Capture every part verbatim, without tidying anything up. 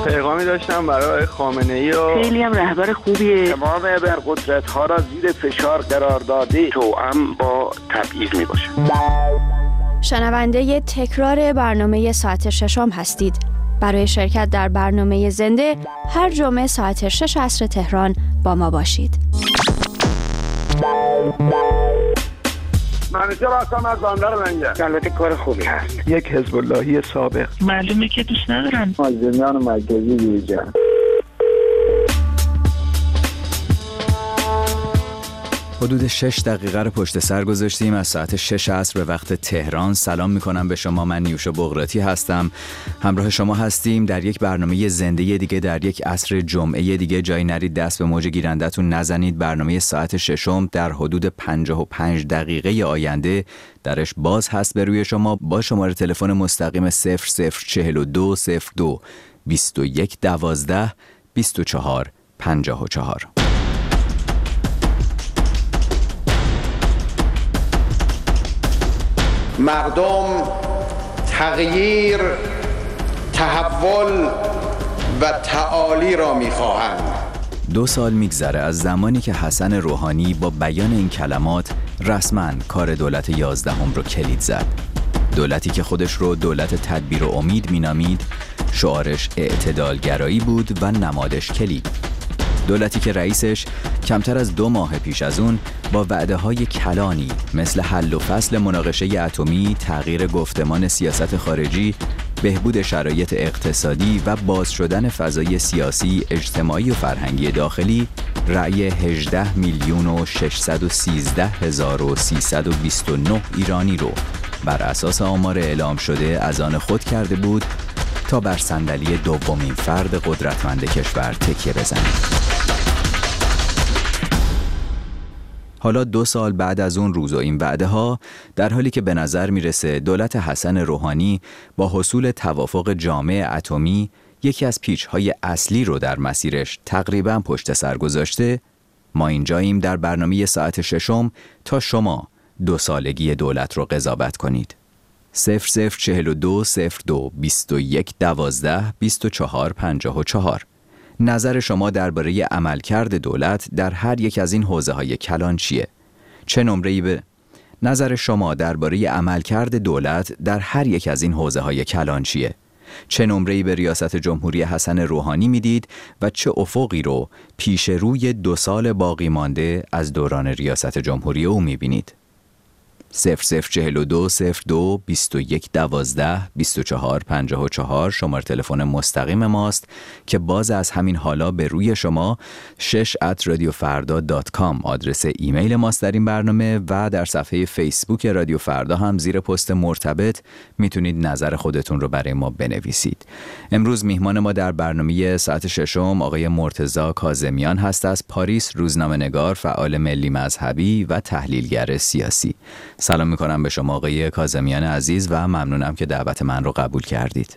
پیغامی داشتم برای خامنه‌ای و خیلی هم رهبر خوبیه. تمام ابرقدرت‌ها را زیر فشار قرار داده، توأم با تبعیض میباشه. شنونده تکرار برنامه ساعت ششم هستید. برای شرکت در برنامه زنده هر جمعه ساعت شش عصر تهران با ما باشید. منیشه راستم از باندر منگه. البته کار خوبی هست. یک حزب اللهی سابق. معلومه که دوست ندارن. مازمیان مرکزی دیجا. حدود شش دقیقه رو پشت سر گذاشتیم از ساعت شش عصر به وقت تهران. سلام میکنم به شما، من نیوشا بغراتی هستم. همراه شما هستیم در یک برنامه زنده دیگه، در یک عصر جمعه دیگه. جایی نرید دست به موج گیرندتون نزنید. برنامه ساعت ششم در حدود پنجاه و پنج دقیقه آینده درش باز هست به روی شما با شماره تلفن مستقیم صفر صفر چهل و دو صفر دو بیست و یک دوازده بیست و چهار پنجاه و چهار. مردم تغییر، تحول و تعالی را می‌خواهند. دو سال میگذره از زمانی که حسن روحانی با بیان این کلمات رسما کار دولت یازدهم رو کلید زد. دولتی که خودش رو دولت تدبیر و امید مینامید، شعارش اعتدالگرایی بود و نمادش کلید. دولتی که رئیسش کمتر از دو ماه پیش از اون با وعده‌های کلانی مثل حل و فصل مناقشه اتمی، تغییر گفتمان سیاست خارجی، بهبود شرایط اقتصادی و باز شدن فضای سیاسی، اجتماعی و فرهنگی داخلی رأی هجده میلیون و ششصد و سیزده هزار و سیصد و بیست و نه ایرانی رو بر اساس آمار اعلام شده از آن خود کرده بود تا بر صندلی دومین فرد قدرتمند کشور تکیه بزند. حالا دو سال بعد از اون روز و این وعده ها، در حالی که به نظر میرسه دولت حسن روحانی با حصول توافق جامع اتمی یکی از پیچ‌های اصلی رو در مسیرش تقریباً پشت سر گذاشته، ما اینجاییم در برنامه ساعت ششم تا شما دو سالگی دولت رو قضاوت کنید. صفر صفر چهل و دو صفر دو بیست و یک دوازده بیست و چهار پنجاه و چهار. نظر شما درباره عملکرد دولت در هر یک از این حوزه‌های کلان چیه؟ چه نمره‌ای به نظر شما درباره عملکرد دولت در هر یک از این حوزه‌های کلان چیه؟ چه نمره‌ای به ریاست جمهوری حسن روحانی میدید و چه افقی رو پیش روی دو سال باقی مانده از دوران ریاست جمهوری او میبینید؟ صفر صفر چهل و دو صفر دو بیست و یک دوازده بیست و چهار پنجاه و چهار شماره تلفن مستقیم ماست که باز از همین حالا به روی شما. شش ات رادیو فردا دات کام آدرس ایمیل ماست در این برنامه و در صفحه فیسبوک رادیو فردا هم زیر پست مرتبط میتونید نظر خودتون رو برای ما بنویسید. امروز میهمان ما در برنامه ساعت ششم آقای مرتضی کاظمیان هست از پاریس، روزنامه‌نگار، فعال ملی مذهبی و تحلیلگر سیاسی. سلام میکنم به شما آقای کاظمیان عزیز و ممنونم که دعوت من رو قبول کردید.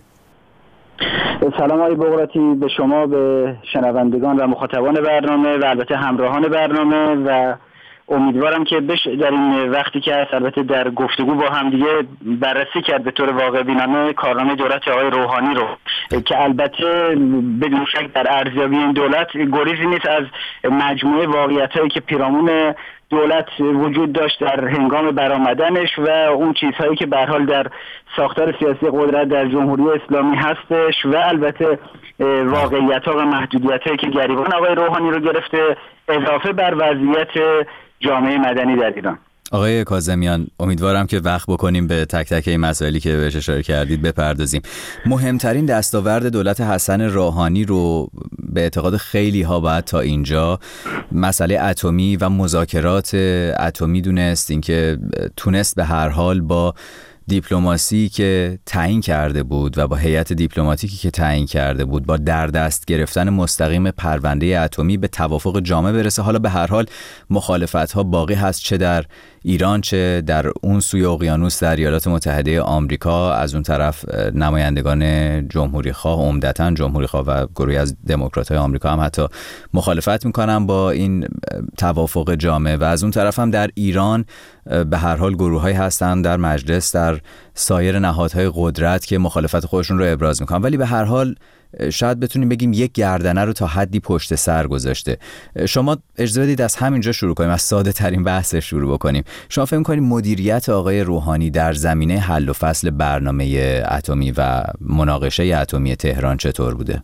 سلام آقای بغراتی، به شما، به شنوندگان و مخاطبان برنامه و البته همراهان برنامه و امیدوارم که بش در این وقتی که البته در گفتگو با هم دیگه بررسی کرد به طور واقع بینانه کارنامه دولت آقای روحانی رو که البته بدون شک در ارزیابی این دولت گریزی نیست از مجموعه واقعیتایی که پیرامون دولت وجود داشت در هنگام برآمدنش و اون چیزهایی که به هر حال در ساختار سیاسی قدرت در جمهوری اسلامی هستش و البته واقعیت‌ها و محدودیت‌هایی که گریبان آقای روحانی رو گرفته، اضافه بر وضعیت جامعه مدنی در ایران. آقای کاظمیان، امیدوارم که وقت بکنیم به تک تک این مسائلی که بهش اشاره کردید بپردازیم. مهمترین دستاورد دولت حسن روحانی رو به اعتقاد خیلی ها باید تا اینجا مسئله اتمی و مذاکرات اتمی دونست، اینکه تونست به هر حال با دیپلماسی که تعیین کرده بود و با هیئت دیپلماتیکی که تعیین کرده بود با در دست گرفتن مستقیم پرونده اتمی به توافق جامع برسه. حالا به هر حال مخالفت‌ها باقی هست، چه در ایران چه در اون سوی اقیانوس در ایالات متحده آمریکا. از اون طرف نمایندگان جمهوری خواه، عمدتاً جمهوری خواه و گروهی از دموکرات‌های آمریکا هم حتی مخالفت میکنن با این توافق جامع و از اون طرف هم در ایران به هر حال گروه‌هایی هستن در مجلس، در سایر نهادهای قدرت که مخالفت خودشون رو ابراز میکنن، ولی به هر حال شاید بتونیم بگیم یک گردنه رو تا حدی پشت سر گذاشته. شما اجازه بدید از همینجا شروع کنیم، از ساده ترین بحث شروع بکنیم. شما فکر می‌کنید مدیریت آقای روحانی در زمینه حل و فصل برنامه اتمی و مناقشه اتمی تهران چطور بوده؟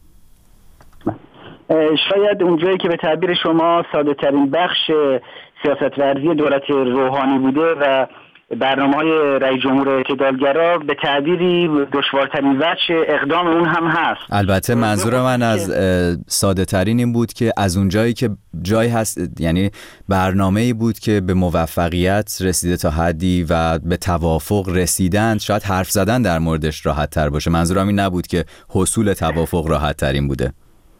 شاید اونجایی که به تعبیر شما ساده ترین بخش سیاست ورزی دولت روحانی بوده و برنامه‌های رئیس جمهور اعتدالگرا به تعبیری دشوارترین وجه اقدام اون هم هست. البته منظور من از ساده ترین این بود که از اونجایی که جایی هست، یعنی برنامه‌ای بود که به موفقیت رسیده تا حدی و به توافق رسیدن، شاید حرف زدن در موردش راحت تر باشه. منظورم این نبود که حصول توافق راحت ترین بوده.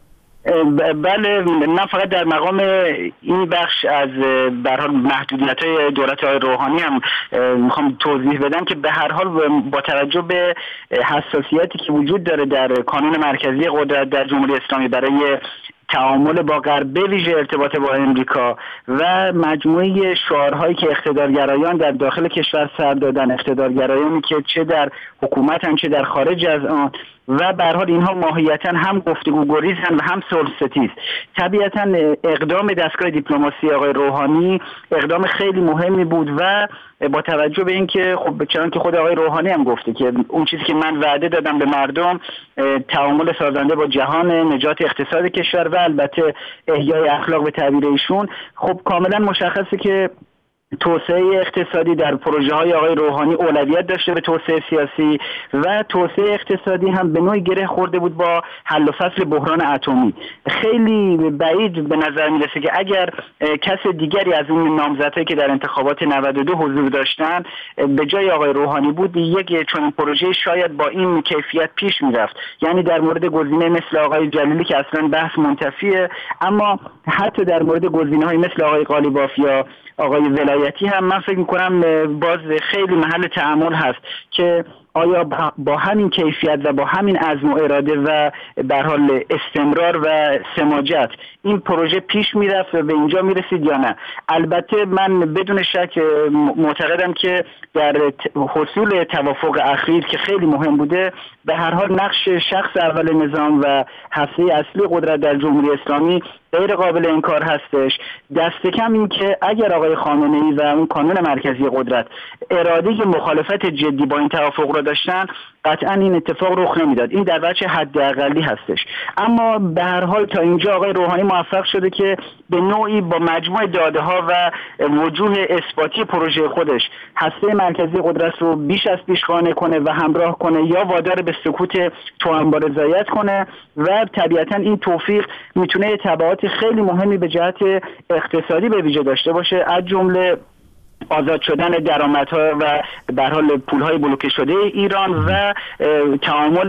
بله، من فقط در مقام این بخش از به هر حال محدودیت‌های دولت آقای روحانی هم میخوام توضیح بدم که به هر حال با توجه به حساسیتی که وجود داره در کانون مرکزی قدرت در جمهوری اسلامی برای تعامل با غرب، به ویژه ارتباط با امریکا و مجموعه شعارهایی که اقتدارگرایان در داخل کشور سر دادن، اقتدارگرایانی که چه در حکومتن چه در خارج از آن، و به هر حال اینها ماهیتاً هم گفتگو گریزن و هم صلح ستیز. طبیعتاً اقدام دستگاه دیپلماسی آقای روحانی اقدام خیلی مهمی بود و با توجه به اینکه خب چنان که خود آقای روحانی هم گفته که اون چیزی که من وعده دادم به مردم، تعامل سازنده با جهان، نجات اقتصاد کشور و البته احیای اخلاق به تعبیر ایشون، خب کاملا مشخصه که توسعه اقتصادی در پروژه های آقای روحانی اولویت داشته به توسعه سیاسی و توسعه اقتصادی هم به نوعی گره خورده بود با حل و فصل بحران اتمی. خیلی بعید به نظر میرسه که اگر کس دیگری از اون نامزدهایی که در انتخابات نود و دو حضور داشتن به جای آقای روحانی بود، یک چنین پروژه شاید با این کیفیت پیش میرفت. یعنی در مورد گزینه مثل آقای جلیلی که اصلا بحث منتفیه، اما حتی در مورد گزینه‌های مثل آقای قالیباف یا آقای ولایتی هم من فکر میکنم باز خیلی محل تأمل هست که آیا با همین کیفیت و با همین عزم و اراده و به هر حال استمرار و سماجت این پروژه پیش میرفت و به اینجا میرسید یا نه. البته من بدون شک معتقدم که در حصول توافق اخیر که خیلی مهم بوده، به هر حال نقش شخص اول نظام و هسته اصلی قدرت در جمهوری اسلامی غیر قابل انکار هستش. دست کم این که اگر آقای خامنه‌ای و اون کانون مرکزی قدرت اراده مخالفت جدی با این توافق را داشتن، قطعا این اتفاق رخ نمیداد. این در وجه حداقلی هستش. اما به هر حال تا اینجا آقای روحانی موفق شده که به نوعی با مجموع داده ها و وجوه اثباتی پروژه خودش هسته مرکزی قدرت رو بیش از پیش قانع کنه و همراه کنه یا وادار به سکوت توأم رضایت کنه و طبیعتا این توفیق میتونه تبعات خیلی مهمی به جهت اقتصادی به ویژه داشته باشه، از جمله آزاد شدن درآمدها و به هر حال پولهای بلوکه شده ایران و تعامل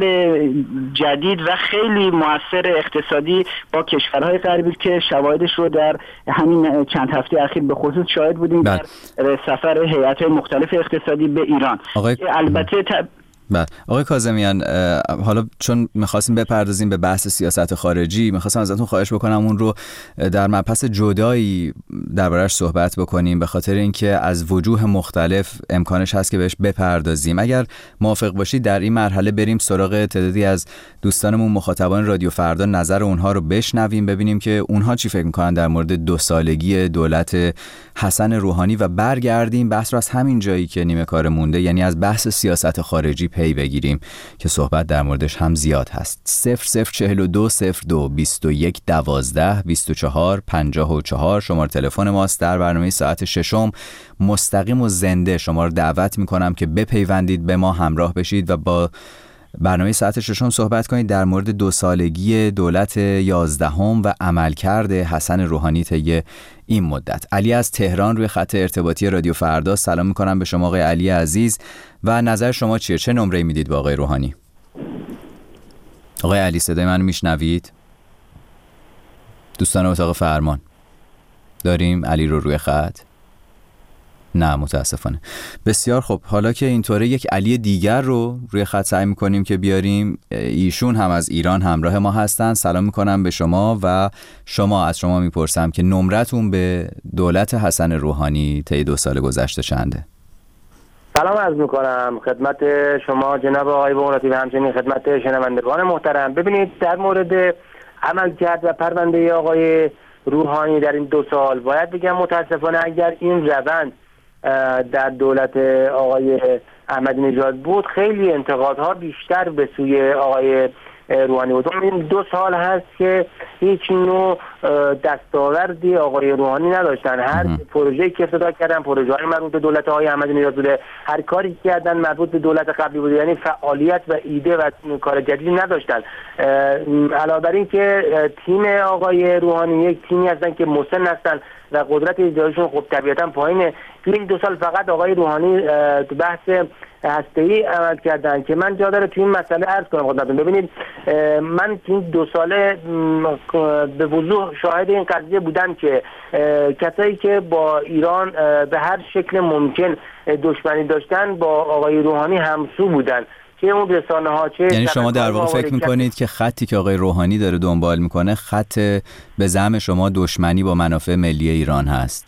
جدید و خیلی مؤثر اقتصادی با کشورهای غربی که شواهدش رو در همین چند هفته اخیر به خصوص شاهد بودیم در سفر هیئت‌های مختلف اقتصادی به ایران. البته ت... بله آقای کاظمیان، حالا چون می‌خواستیم بپردازیم به بحث سیاست خارجی، می‌خواستم ازتون خواهش بکنم اون رو در مبحث جدایی درباره‌اش صحبت بکنیم، به خاطر اینکه از وجوه مختلف امکانش هست که بهش بپردازیم. اگر موافق باشید در این مرحله بریم سراغ تعدادی از دوستانمون مخاطبان رادیو فردا، نظر اونها رو بشنویم، ببینیم که اونها چی فکر می‌کنن در مورد دو سالگی دولت حسن روحانی و برگردیم بحث رو از همین جایی که نیمه کار مونده، یعنی از بحث سیاست خارجی پی بگیریم که صحبت در موردش هم زیاد هست. صفر صفر چهل و دو صفر دو بیست و یک دوازده بیست و چهار پنجاه و چهار شماره تلفن ماست. در برنامه ساعت ششم مستقیم و زنده شما رو دعوت میکنم که بپیوندید به ما، همراه بشید و با برنامه ساعت ششم صحبت کنید در مورد دو سالگی دولت یازدهم و عملکرد حسن روحانی طی این مدت. علی از تهران روی خط ارتباطی رادیو فردا. سلام میکنم به شما آقای علی عزیز و نظر شما چیه؟ چه نمره میدید با آقای روحانی؟ آقای علی صدای منو میشنوید؟ دوستان اتاق فرمان داریم علی رو روی خط؟ نه متاسفانه. بسیار خب، حالا که اینطوره یک علی دیگر رو روی خط سعی میکنیم که بیاریم. ایشون هم از ایران همراه ما هستن. سلام میکنم به شما و شما از شما میپرسم که نمرتون به دولت حسن روحانی طی دو سال گذشته چنده؟ سلام عرض میکنم خدمت شما جناب آقای بغراتی و همچنین خدمت شنوندگان محترم. ببینید در مورد عملکرد و پرونده آقای روحانی در این دو سال باید بگم متاسفانه اگر این روند در دولت آقای احمدی نژاد بود خیلی انتقادها بیشتر به سوی آقای روحانی بود. این دو سال هست که هیچ نوع دستاوردی آقای روحانی نداشتن. هر پروژه‌ای که افتتاح کردن پروژه‌های مربوط به دولت آقای احمدی نژاد بوده، هر کاری که کردن مربوط به دولت قبلی بوده، یعنی فعالیت و ایده و کار جدیدی نداشتن. علاوه بر این که تیم آقای روحانی یک تیمی هستن که مسن هستن و قدرت اجرایشون خب طبیعتا پایینه. تو این دو سال فقط آقای روحانی تو بحث هسته‌ای عمل کردن که من جا داره تو این مسئله عرض کنم خدمتتون. ببینید من تو این دو ساله به وضوح شاهد این قضیه بودم که کسایی که با ایران به هر شکل ممکن دشمنی داشتن با آقای روحانی همسو بودن، چه اون رسانه ها چه یعنی شما در واقع فکر میکنید که خطی که آقای روحانی داره دنبال میکنه خط به زعم شما دشمنی با منافع ملی ایران هست؟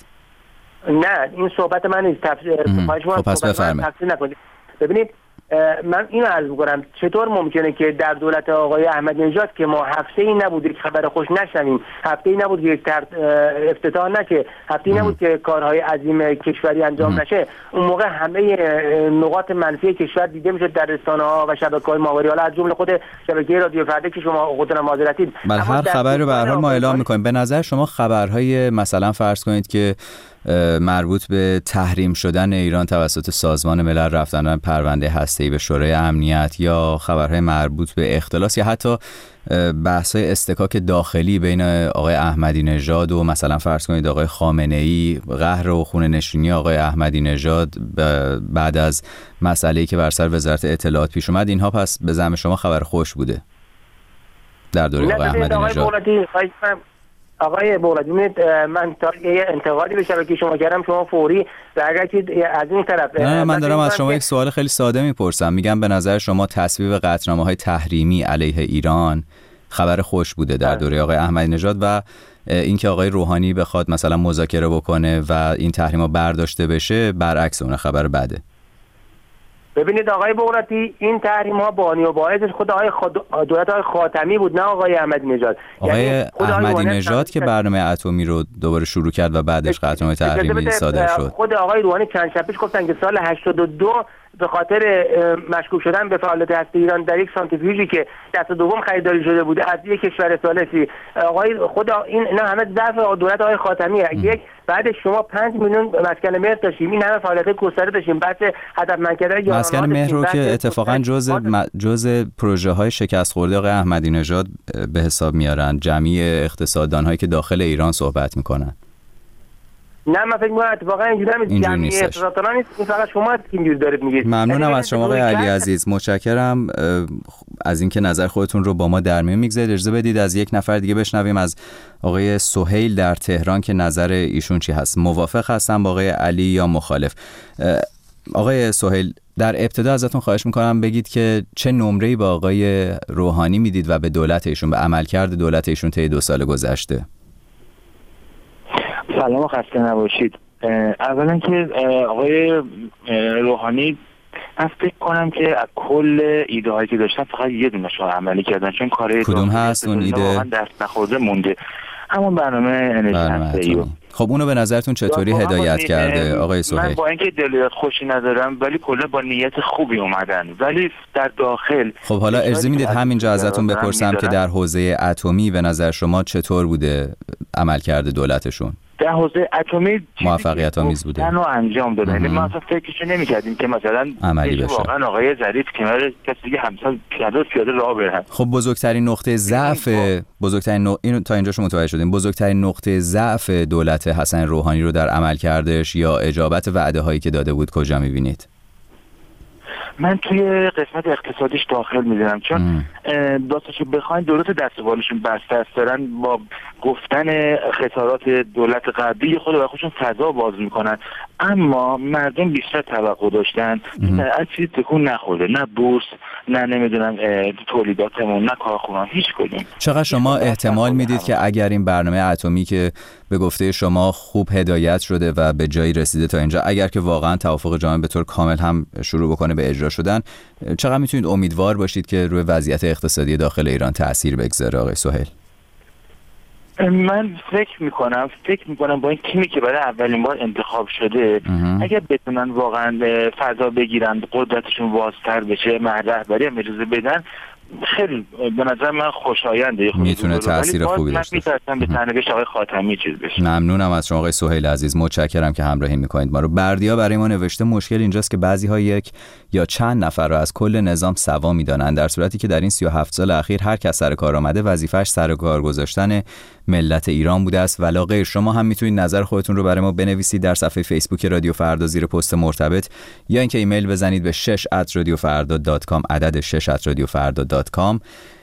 نه این صحبت من نیست. تفسیر خب پس بفرمایید. ببینید من اینو عرض می‌کنم چطور ممکنه که در دولت آقای احمدی نژاد که ما هفته‌ای نبود یک خبر خوش نشنویم، هفته‌ای نبود که یک افتتاح نشه، هفته‌ای نبود که کارهای عظیم کشوری انجام نشه، اون موقع همه نقاط منفی کشور دیده میشد در رسانه‌ها و شبکه‌های ماهواره، حالا از جمله خود شبکه رادیو فردا که شما خودتون معذرتید. بله هر خبری رو به هر حال ما اعلام می‌کنیم. به نظر شما خبرهای مثلا فرض کنید که مربوط به تحریم شدن ایران توسط سازمان ملل رفتن پرونده هسته‌ای به شورای امنیت یا خبرهای مربوط به اختلاس یا حتی بحث‌های استکاک داخلی بین آقای احمدی نژاد و مثلا فرض کنید آقای خامنه‌ای، قهر و خونه‌نشینی آقای احمدی نژاد بعد از مسئله‌ای که بر سر وزارت اطلاعات پیش اومد، اینها پس به زعم شما خبر خوش بوده در دوره آقای احمدی نژاد؟ آقای بغراتی من تا یه انتقادی به شبکه شما کردم شما فوری و اگر که از این طرف نه من دارم از شما یک سوال خیلی ساده میپرسم. میگم به نظر شما تصویب قطعنامه‌های تحریمی علیه ایران خبر خوش بوده در دوره آقای احمدی نژاد و اینکه آقای روحانی بخواد مثلا مذاکره بکنه و این تحریم‌ها برداشته بشه برعکس اون خبر بده؟ ببینید آقای بغراتی این تحریم ها بانی و باعثش خود آقای خود... دولت آقای خاتمی بود نه آقای احمدی نژاد. آقای یعنی احمدی نژاد که برنامه اتمی رو دوباره شروع کرد و بعدش قطعنامه تحریمی صادر شد. خود آقای روحانی چند شب پیش گفتن که سال هشتاد و دو به خاطر مشکوک شدن به فعالیت هسته ایران در یک سانتریفیوژی که دست دوم خریداری شده بوده از یک کشور ثالثی، آقای خود این نه همه ضعف دولت آقای خاتمیه. یک بعد شما پنج میلیون مسکن مهر داشتیم، این همه فعالیت گسترده داشتیم، بعد هدفمند کردن مسکن مهر رو که اتفاقا جزء جزء پروژه های شکست خورده آقای احمدی نژاد به حساب میارن، جمعی اقتصاددان هایی که داخل ایران صحبت میکنن. نه من فکر می‌کنم اتفاقا اینجوری جمعی اقتصاددان نیست، این فقط شما هست که اینجوری دارید میگید. ممنونم از شما آقای علی عزیز، متشکرم از اینکه نظر خودتون رو با ما در میون میگذارید. اجازه بدید از یک نفر دیگه بشنویم، از آقای سهیل در تهران که نظر ایشون چی هست. موافق هستن با آقای علی یا مخالف؟ آقای سهیل در ابتدا ازتون خواهش میکنم بگید که چه نمره‌ای با آقای روحانی میدید و به دولت ایشون، به عملکرد دولت ایشون طی دو سال گذشته. سلام و خسته نباشید. اولا که آقای روحانی من فکر کنم که از کل ایده هایی که داشتن فقط یه دونش رو عملی کردن، چون کاره کدوم هست اون ایده؟ واقعا دست نخورده مونده، همون برنامه انرژی هسته‌ای. خب اونو به نظرتون چطوری هدایت کرده آقای سهیل؟ من با اینکه دلیل خوشی ندارم ولی کلا با نیت خوبی اومدن، ولی در داخل خب حالا اجازه میدید همینجا ازتون بپرسم که در حوزه اتمی به نظر شما چطور بوده عملکرد دولتشون؟ در حوزه اتمی موفقیت آمیز بوده. منو انجام دادن. یعنی ما اصلا فکرشو نمی‌کردیم که مثلا عملی بشه. واقعا آقای ظریف کنار کسی دیگه همسال پیاده پیاده راه برن. خب بزرگترین نقطه ضعف بزرگترین نق... اینو تا اینجاشو متوجه شدیم. بزرگترین نقطه ضعف دولت حسن روحانی رو در عملکردش یا اجابت وعده هایی که داده بود کجا می‌بینید؟ من توی قسمت اقتصادیش داخل میدونم، چون داستانشو بخواین دولت دستوالشون بسته است، دارن با گفتن خسارات دولت قبلی خود برای خودشون فضا باز میکنن. اما مردم بیشتر توقع داشتن از چیزی تکون نخورده، نه بورس، نه نمیدونم تولیداتمون، نه کارخونه‌ها، هیچ کدوم. چقدر شما احتمال میدید که اگر این برنامه اتمی که به گفته شما خوب هدایت شده و به جایی رسیده تا اینجا، اگر که واقعا توافق جامعه به طور کامل هم شروع بکنه به اجرا شدن، چقدر میتونید امیدوار باشید که روی وضعیت اقتصادی داخل ایران تأثیر بگذاره آقای سهیل؟ من فکر میکنم فکر میکنم با این تیمی که برای اولین بار انتخاب شده اگر بتونن واقعا فضا بگیرن، قدرتشون بازتر بشه، رهبری هم اجازه بدن، خیلی به نظر من خوشاینده، میتونه تاثیر خوبی داشته باشه. من میترسم به سرنوشت آقای خاتمی چیز بشه. ممنونم از شما آقای سهیل عزیز، متشکرم که همراهی میکنید ما رو. بردیا برای ما نوشته مشکل اینجاست که بعضی ها یک یا چند نفر رو از کل نظام سوا میدانن، در صورتی که در این سی و هفت سال اخیر هر کس سر کار آمده وظیفه‌اش سر کار گذاشتن ملت ایران بوده است ولا غیر. شما هم میتونید نظر خودتون رو برای ما بنویسید در صفحه فیسبوک رادیو فردا زیر پست مرتبط، یا اینکه ایمیل بزنید به شش ات رادیو فردا دات کام، عدد شش ات رادیو فردا دات کام.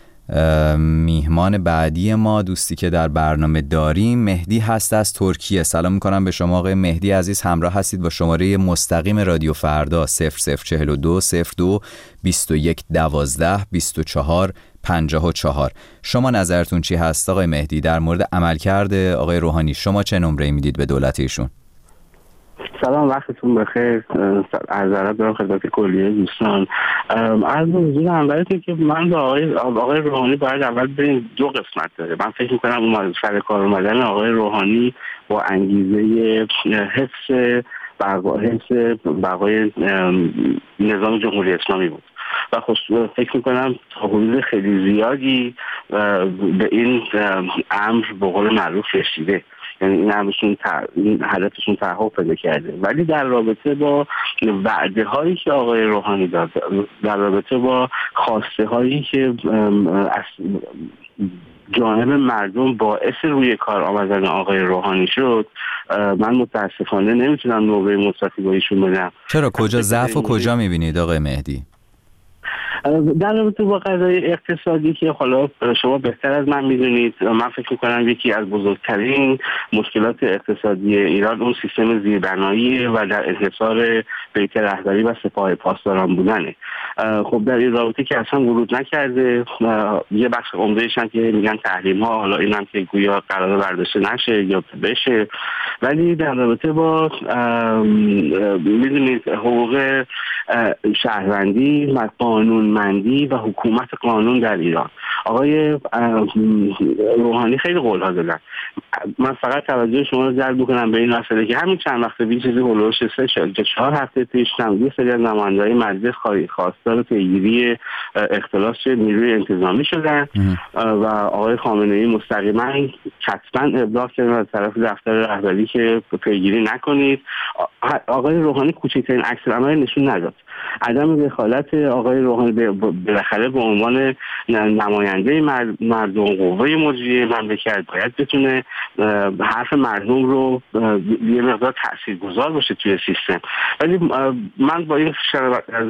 میهمان بعدی ما، دوستی که در برنامه داریم، مهدی هست از ترکیه. سلام میکنم به شما آقای مهدی عزیز، همراه هستید با شماره مستقیم رادیو فردا صفر صفر چهل و دو صفر دو بیست و یک دوازده بیست و چهار پنجاه و چهار. شما نظرتون چی هست آقای مهدی در مورد عملکرد آقای روحانی؟ شما چه نمره میدید به دولت ایشون؟ سلام، وقتتون بخیر. عرض ادب دارم خدمت کلیه دوستان. از حضور همراهتون که من با آقای آقای روحانی باید اول بریم، دو قسمت داره. من فکر می‌کنم اون سر کار اومدن آقای روحانی با انگیزه حفظ بقای حفظ بقای نظام جمهوری اسلامی بود و خصوصا فکر میکنم تا حدود خیلی زیادی به این امر به قول معروف رسیده، یعنی این امرشون این هدفشون تحقق پیدا کرده. ولی در رابطه با وعده هایی که آقای روحانی داد، در رابطه با خواسته هایی که از جانب مردم باعث روی کار آمدن آقای روحانی شد، من متاسفانه نمیتونم نوبه مثبتی با ایشون بدم. چرا؟ کجا ضعف و کجا میبینید آقای مهدی؟ در رابطه با قضای اقتصادی که حالا شما بهتر از من میدونید، من فکر میکنم یکی از بزرگترین مشکلات اقتصادی ایران اون سیستم زیربنایی و در انحصار بیت رهبری و سپاه پاسداران بودنه. خب در این رابطه که اصلا ورود نکرده، یه بخش عمده‌اش هم که میگن تحریم ها، حالا اینم که گویا قرار برداشته نشه یا بشه. ولی در رابطه با میدونید حقوق شهروندی و قانونمندی و حکومت قانون در ایران، آقای روحانی خیلی قول‌ها دادن. من فقط توجه شما رو جلب بکنم به این مسئله که همین چند وقت پیش چیزی هولوش سه شد که چهار هفته پیش یه سری از نماینده‌های مجلس خواستار پیگیری اختلاس نیروی انتظامی شدن و آقای خامنه‌ای مستقیما حتما ابلاغ کردن از طرف دفتر رهبری که پیگیری نکنید. آقای روحانی کوچکترین عکس العمل نشون نداد. عدم دخالت آقای روحانی بالاخره به عنوان نماینده مردم، قوه مجریه مملکت، باید بتونه حرف مردم رو یه مقدار تاثیرگذار باشه توی سیستم. ولی من با این از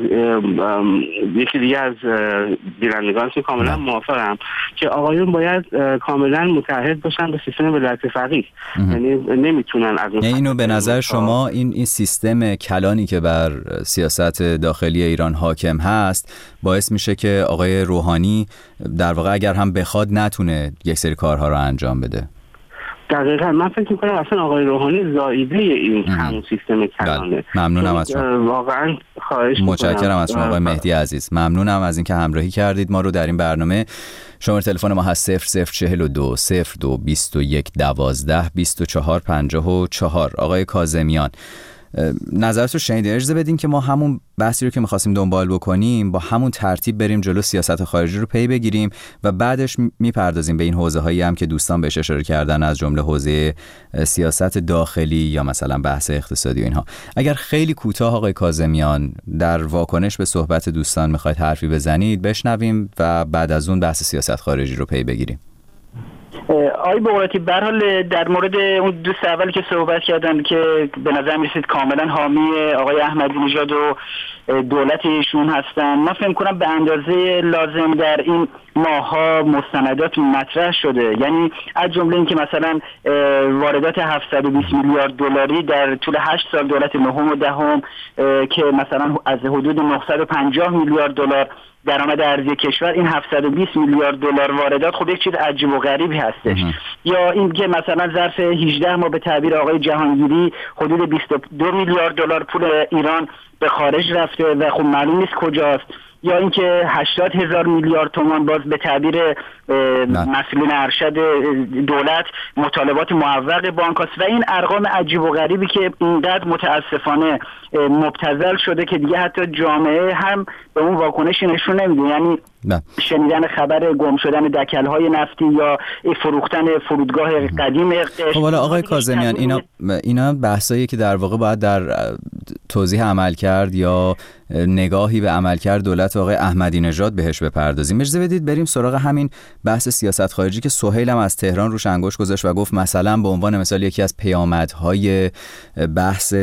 یکی دیگه از گیرندگانتون کاملا موافقم که آقایون باید کاملا متحد باشن به سیستم ولایت فقیه، یعنی نمیتونن از یعنی اینو به نظر شما این این سیستم کلانی که بر سیاست داخلی ایران حاکم هست باعث میشه که آقای روحانی در واقع اگر هم بخواد نتونه یک سری کارها رو انجام بده؟ دقیقاً من فکر می‌کنم اصلا آقای روحانی زائیده این همون سیستم کلانه. ممنونم از شما، واقعا خواهش می‌کنم. متشکرم از شما آقای مهدی عزیز، ممنونم از اینکه همراهی کردید ما رو در این برنامه. شماره تلفن ما هست صفر صفر چهل و دو صفر دو بیست و یک دوازده بیست و چهار پنجاه و چهار. آقای کاظمیان، نظرتو شنیدید، اجازه بدین که ما همون بحثی رو که می‌خواستیم دنبال بکنیم با همون ترتیب بریم جلو، سیاست خارجی رو پی بگیریم و بعدش میپردازیم به این حوزه‌هایی هم که دوستان بهش اشاره کردن، از جمله حوزه سیاست داخلی یا مثلا بحث اقتصادی و اینها. اگر خیلی کوتاه آقای کاظمیان در واکنش به صحبت دوستان می‌خواید حرفی بزنید بشنویم و بعد از اون بحث سیاست خارجی رو پی بگیریم. آقای بقراطی به هر حال در مورد اون دوست اولی که صحبت کردن که به نظر می‌رسید کاملا حامی آقای احمدی نژاد و دولت ایشون هستن، من فکر کنم به اندازه لازم در این ماها مستندات مطرح شده، یعنی از جمله اینکه مثلا واردات هفتصد و بیست میلیارد دلاری در طول هشت سال دولت نهم و دهم که مثلا از حدود نهصد و پنجاه میلیارد دلار درآمد ارزی کشور، این هفتصد و بیست میلیارد دلار واردات خب یک چیز عجیب و غریبی هستش. یا این که مثلا ظرف هجده ماه به تعبیر آقای جهانگیری حدود بیست و دو میلیارد دلار پول ایران به خارج رفته و خب معلوم نیست کجاست. یا اینکه هشتاد هزار میلیارد تومان باز به تعبیر مسئولین ارشد دولت مطالبات معوق بانک است و این ارقام عجیب و غریبی که اینقدر متاسفانه مبتذل شده که دیگه حتی جامعه هم به اون واکنشی نشون نمیده. یعنی نه. شنیدن خبر گم شدن دکل‌های نفتی یا فروختن فرودگاه قدیم. خب حالا آقای کاظمیان، اینا اینا بحثایی که در واقع باید در توضیح عمل کرد یا نگاهی به عملکرد دولت آقای احمدی نژاد بهش بپردازیم. اجازه بدید بریم سراغ همین بحث سیاست خارجی که سهیل هم از تهران روش انگشت گذاشت و گفت مثلا به عنوان مثال یکی از پیامدهای بحث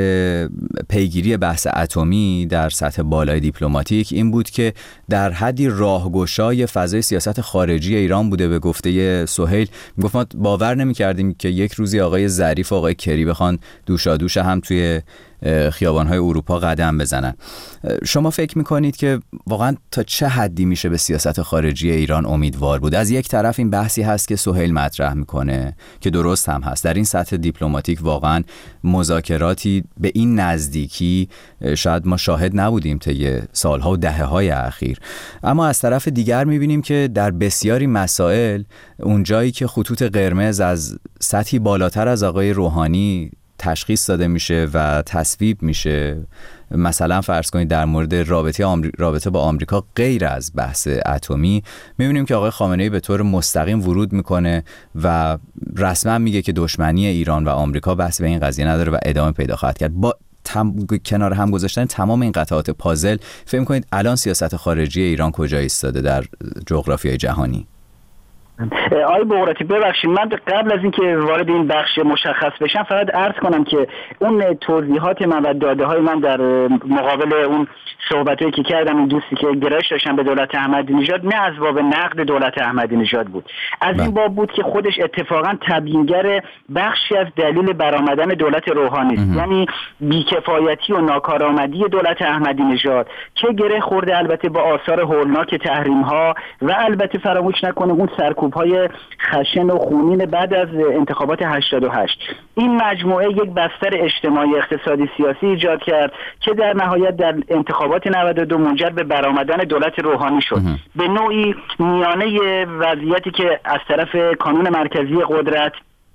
پیگیری بحث اتمی در سطح بالای دیپلماتیک این بود که در حدی راهگشای فضای سیاست خارجی ایران بوده. به گفته سهیل میگفت ما باور نمی‌کردیم که یک روزی آقای ظریف و آقای کری بخوان دوشادوش هم توی خیابان‌های اروپا قدم بزنن. شما فکر می‌کنید که واقعا تا چه حدی میشه به سیاست خارجی ایران امیدوار بود؟ از یک طرف این بحثی هست که سهیل مطرح میکنه که درست هم هست، در این سطح دیپلماتیک واقعا مذاکراتی به این نزدیکی شاید ما شاهد نبودیم طی سالها و دهه‌های اخیر. اما از طرف دیگر می‌بینیم که در بسیاری مسائل اونجایی که خطوط قرمز از سطحی بالاتر از آقای روحانی تشخیص داده میشه و تصویب میشه، مثلا فرض کنید در مورد رابطه آمری... رابطه با آمریکا غیر از بحث اتمی، میبینیم که آقای خامنه‌ای به طور مستقیم ورود میکنه و رسما میگه که دشمنی ایران و آمریکا بحث به این قضیه نداره و ادامه پیدا خواهد کرد. با تم... کنار هم گذاشتن تمام این قطعات پازل، فکر کنید الان سیاست خارجی ایران کجا ایستاده در جغرافیای جهانی؟ آقای بقراطی ببخشید، من قبل از اینکه وارد این بخش مشخص بشم فقط عرض کنم که اون توضیحات من و داده های من در مقابل اون صحبتایی که کردم، این دوستی که گرایش داشتن به دولت احمدی نژاد، نه از باب نقد دولت احمدی نژاد بود، از این باب بود که خودش اتفاقا تبیینگر بخشی از دلیل برآمدن دولت روحانی است. یعنی بیکفایتی و ناکارآمدی دولت احمدی نژاد که گره خورده البته با آثار هولناک تحریم ها و البته فراموش نکنه اون سرکوب های خشن و خونین بعد از انتخابات هشتاد و هشت. این مجموعه یک بستر اجتماعی اقتصادی سیاسی ایجاد کرد که در نهایت در انتخابات نود و دو منجر به برآمدن دولت روحانی شد. به نوعی میانه وضعیتی که از طرف کانون مرکزی قدرت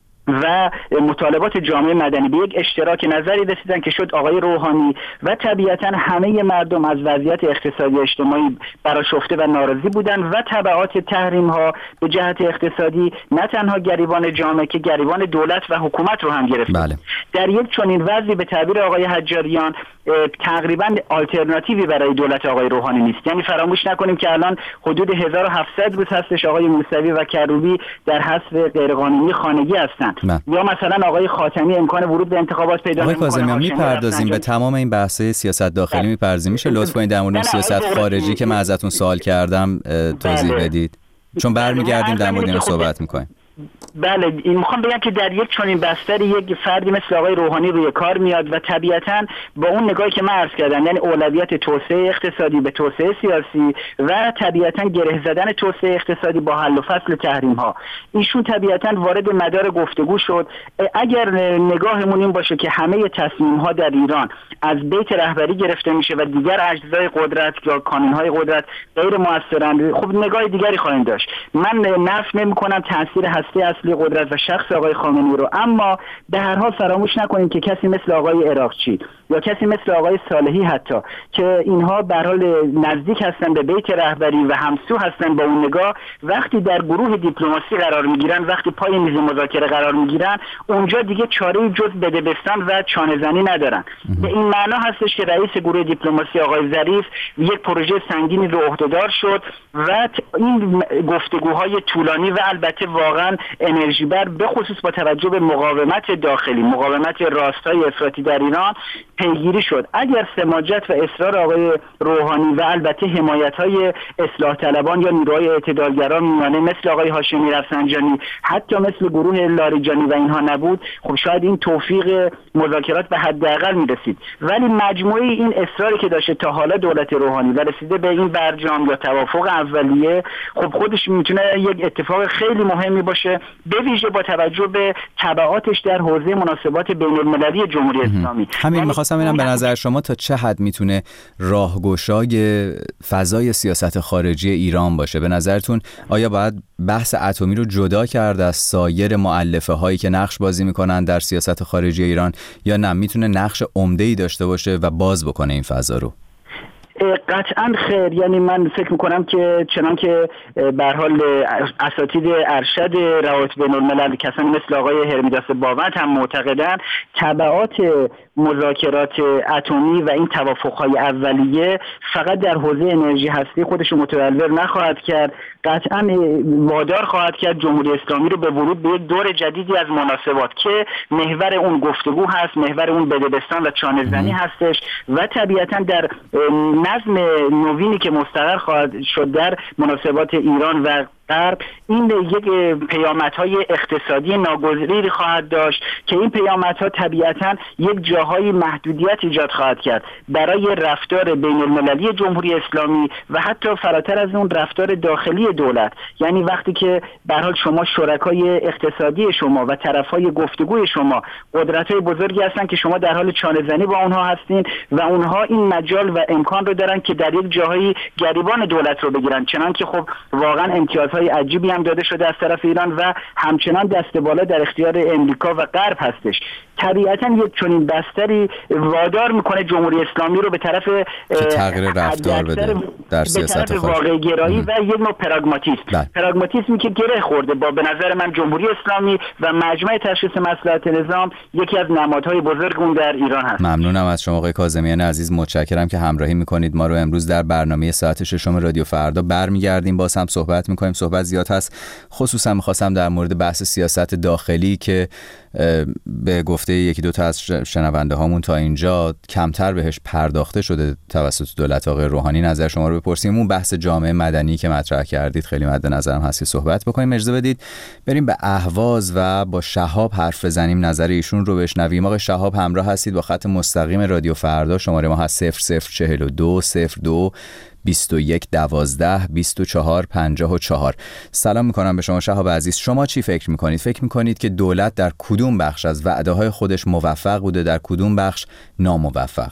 و مطالبات جامعه مدنی به یک اشتراک نظری رسیدن که شد آقای روحانی و طبیعتا همه مردم از وضعیت اقتصادی اجتماعی برآشفته و ناراضی بودند و تبعات تحریم ها به جهت اقتصادی نه تنها گریبان جامعه که گریبان دولت و حکومت رو هم گرفت. بله. در یک چنین وضعی به تعبیر آقای حجاریان تقریبا آلترناتیوی برای دولت آقای روحانی نیست. یعنی فراموش نکنیم که الان حدود هزار و هفتصد روز هستش آقای موسوی و کروبی در حذف غیرقانونی خانگی هستن. من. یا مثلا آقای خاتمی امکان ورود به انتخابات پیدا نمی‌کنه. آقای کاظمیان میپردازیم به تمام این بحث‌های سیاست داخلی میپردازیم. میشه لطف کنید در مورد سیاست خارجی که من ازتون سوال کردم توضیح بدید؟ چون برمیگردیم در مورد این صحبت می‌کنیم. بله، این میخوام بگم که در یک چنین بستری یک فردی مثل آقای روحانی روی کار میاد و طبیعتاً با اون نگاهی که من عرض کردم، یعنی اولویت توسعه اقتصادی به توسعه سیاسی و طبیعتاً گره زدن توسعه اقتصادی با حل و فصل تحریم ها، ایشون طبیعتاً وارد مدار گفتگو شد. اگر نگاهمون این باشه که همه تصمیم ها در ایران از بیت رهبری گرفته میشه و دیگر اجزای قدرت یا کانون های قدرت غیر موثرند، خب نگاه دیگری خواهیم داشت. من نفی نمی‌کنم تاثیر هسته اصلی قدرت و شخص آقای خامنه‌ای رو، اما به هر حال فراموش نکنیم که کسی مثل آقای عراقچی یا کسی مثل آقای صالحی حتی که اینها به هر حال نزدیک هستن به بیت رهبری و همسو هستن با اون نگاه، وقتی در گروه دیپلماسی قرار میگیرن، وقتی پای میز مذاکره قرار میگیرن، اونجا دیگه چاره‌ای جز بدبستان و چانه‌زنی ندارن. به این معنا هستش که رئیس گروه دیپلماسی آقای ظریف یک پروژه سنگینی رو عهده‌دار شد و این گفتگوهای طولانی و البته واقعا انرژی بر به خصوص با توجه به مقاومت داخلی، مقاومت راستای افراطی در ایران پیگیری شد. اگر سماجت و اصرار آقای روحانی و البته حمایت‌های اصلاح طلبان یا نیروهای اعتدالگران میانه مثل آقای هاشمی رفسنجانی، حتی مثل گروه لاریجانی و اینها نبود، خب شاید این توفیق مذاکرات به حداقل میرسید. ولی مجموعه این اصراری که داشته تا حالا دولت روحانی و رسیده به این برجام یا توافق اولیه، خب خودش میتونه یک اتفاق خیلی مهمی باشه، به ویژه با توجه به تبعاتش در حوزه مناسبات بین المللی جمهوری اسلامی. همین می‌خواستم ببینم به نظر شما تا چه حد میتونه راهگشای فضای سیاست خارجی ایران باشه؟ به نظرتون آیا باید بحث اتمی رو جدا کرد از سایر مؤلفه هایی که نقش بازی میکنن در سیاست خارجی ایران، یا نه میتونه نقش عمده‌ای داشته باشه و باز بکنه این فضا رو؟ قطعا خیر. یعنی من فکر میکنم که چنان که به هر حال اساتید ارشد روابط بین الملل کسانی مثل آقای هرمیداس باوند هم معتقدن، تبعات مذاکرات اتمی و این توافق‌های اولیه فقط در حوزه انرژی هستی خودش رو متولور نخواهد کرد، قطعا وادار خواهد کرد جمهوری اسلامی رو به ورود به یک دور جدیدی از مناسبات که محور اون گفتگو هست، محور اون بدبستان و چانه‌زنی هستش و طبیعتا در نظم نوینی که مستقر خواهد شد در مناسبات ایران و غرب، این یک پیامدهای اقتصادی ناگزیری خواهد داشت که این پیامدها طبیعتا یک جاهای محدودیت ایجاد خواهد کرد برای رفتار بین المللی جمهوری اسلامی و حتی فراتر از اون رفتار داخلی دولت. یعنی وقتی که به هر حال شما شرکای اقتصادی شما و طرفهای گفتگوی شما قدرت‌های بزرگی هستن که شما در حال چانه‌زنی با اونها هستین و اونها این مجال و امکان رو دارن که در یک جاهایی گریبان دولت رو بگیرن، چنان که خب واقعا امتیازهای عجیبی هم داده شده از طرف ایران و همچنان دست بالا در اختیار امریکا و غرب هستش. طبیعتا یک چنین بستری وادار میکنه جمهوری اسلامی رو به طرف تغییر رفتار بده در سیاست خارجی، واقع گرایی و یک نوع پراگماتیسم. پراگماتیسمی که گره خورده با به نظر من جمهوری اسلامی و مجمع تشخیص مصلحت نظام یکی از نمادهای بزرگ اون در ایران هست. ممنونم از شما آقای کاظمیان عزیز، متشکرم که همراهی میکنید ما رو. امروز در برنامه ساعت ششم رادیو فردا برمیگردیم، باز هم صحبت میکنیم. صحبت زیاد هست، خصوصا میخواستم در مورد بحث سیاست داخلی که به گفته یکی دو تا از شنونده هامون تا اینجا کمتر بهش پرداخته شده توسط دولت آقای روحانی، نظر شما رو بپرسیم. اون بحث جامعه مدنی که مطرح کردید خیلی مد نظرم هست که صحبت بکنیم. اجازه بدید بریم به اهواز و با شهاب حرف بزنیم، نظر ایشون رو بشنویم. آقای شهاب همراه هستید با خط مستقیم رادیو فردا، شماره ما هست صفر صفر چهل و دو صفر دو بیست و یک دوازده بیست و چهار پنجاه و چهار. سلام میکنم به شما شهاب عزیز. شما چی فکر میکنید؟ فکر میکنید که دولت در کدوم بخش از وعده های خودش موفق بوده، در کدوم بخش ناموفق؟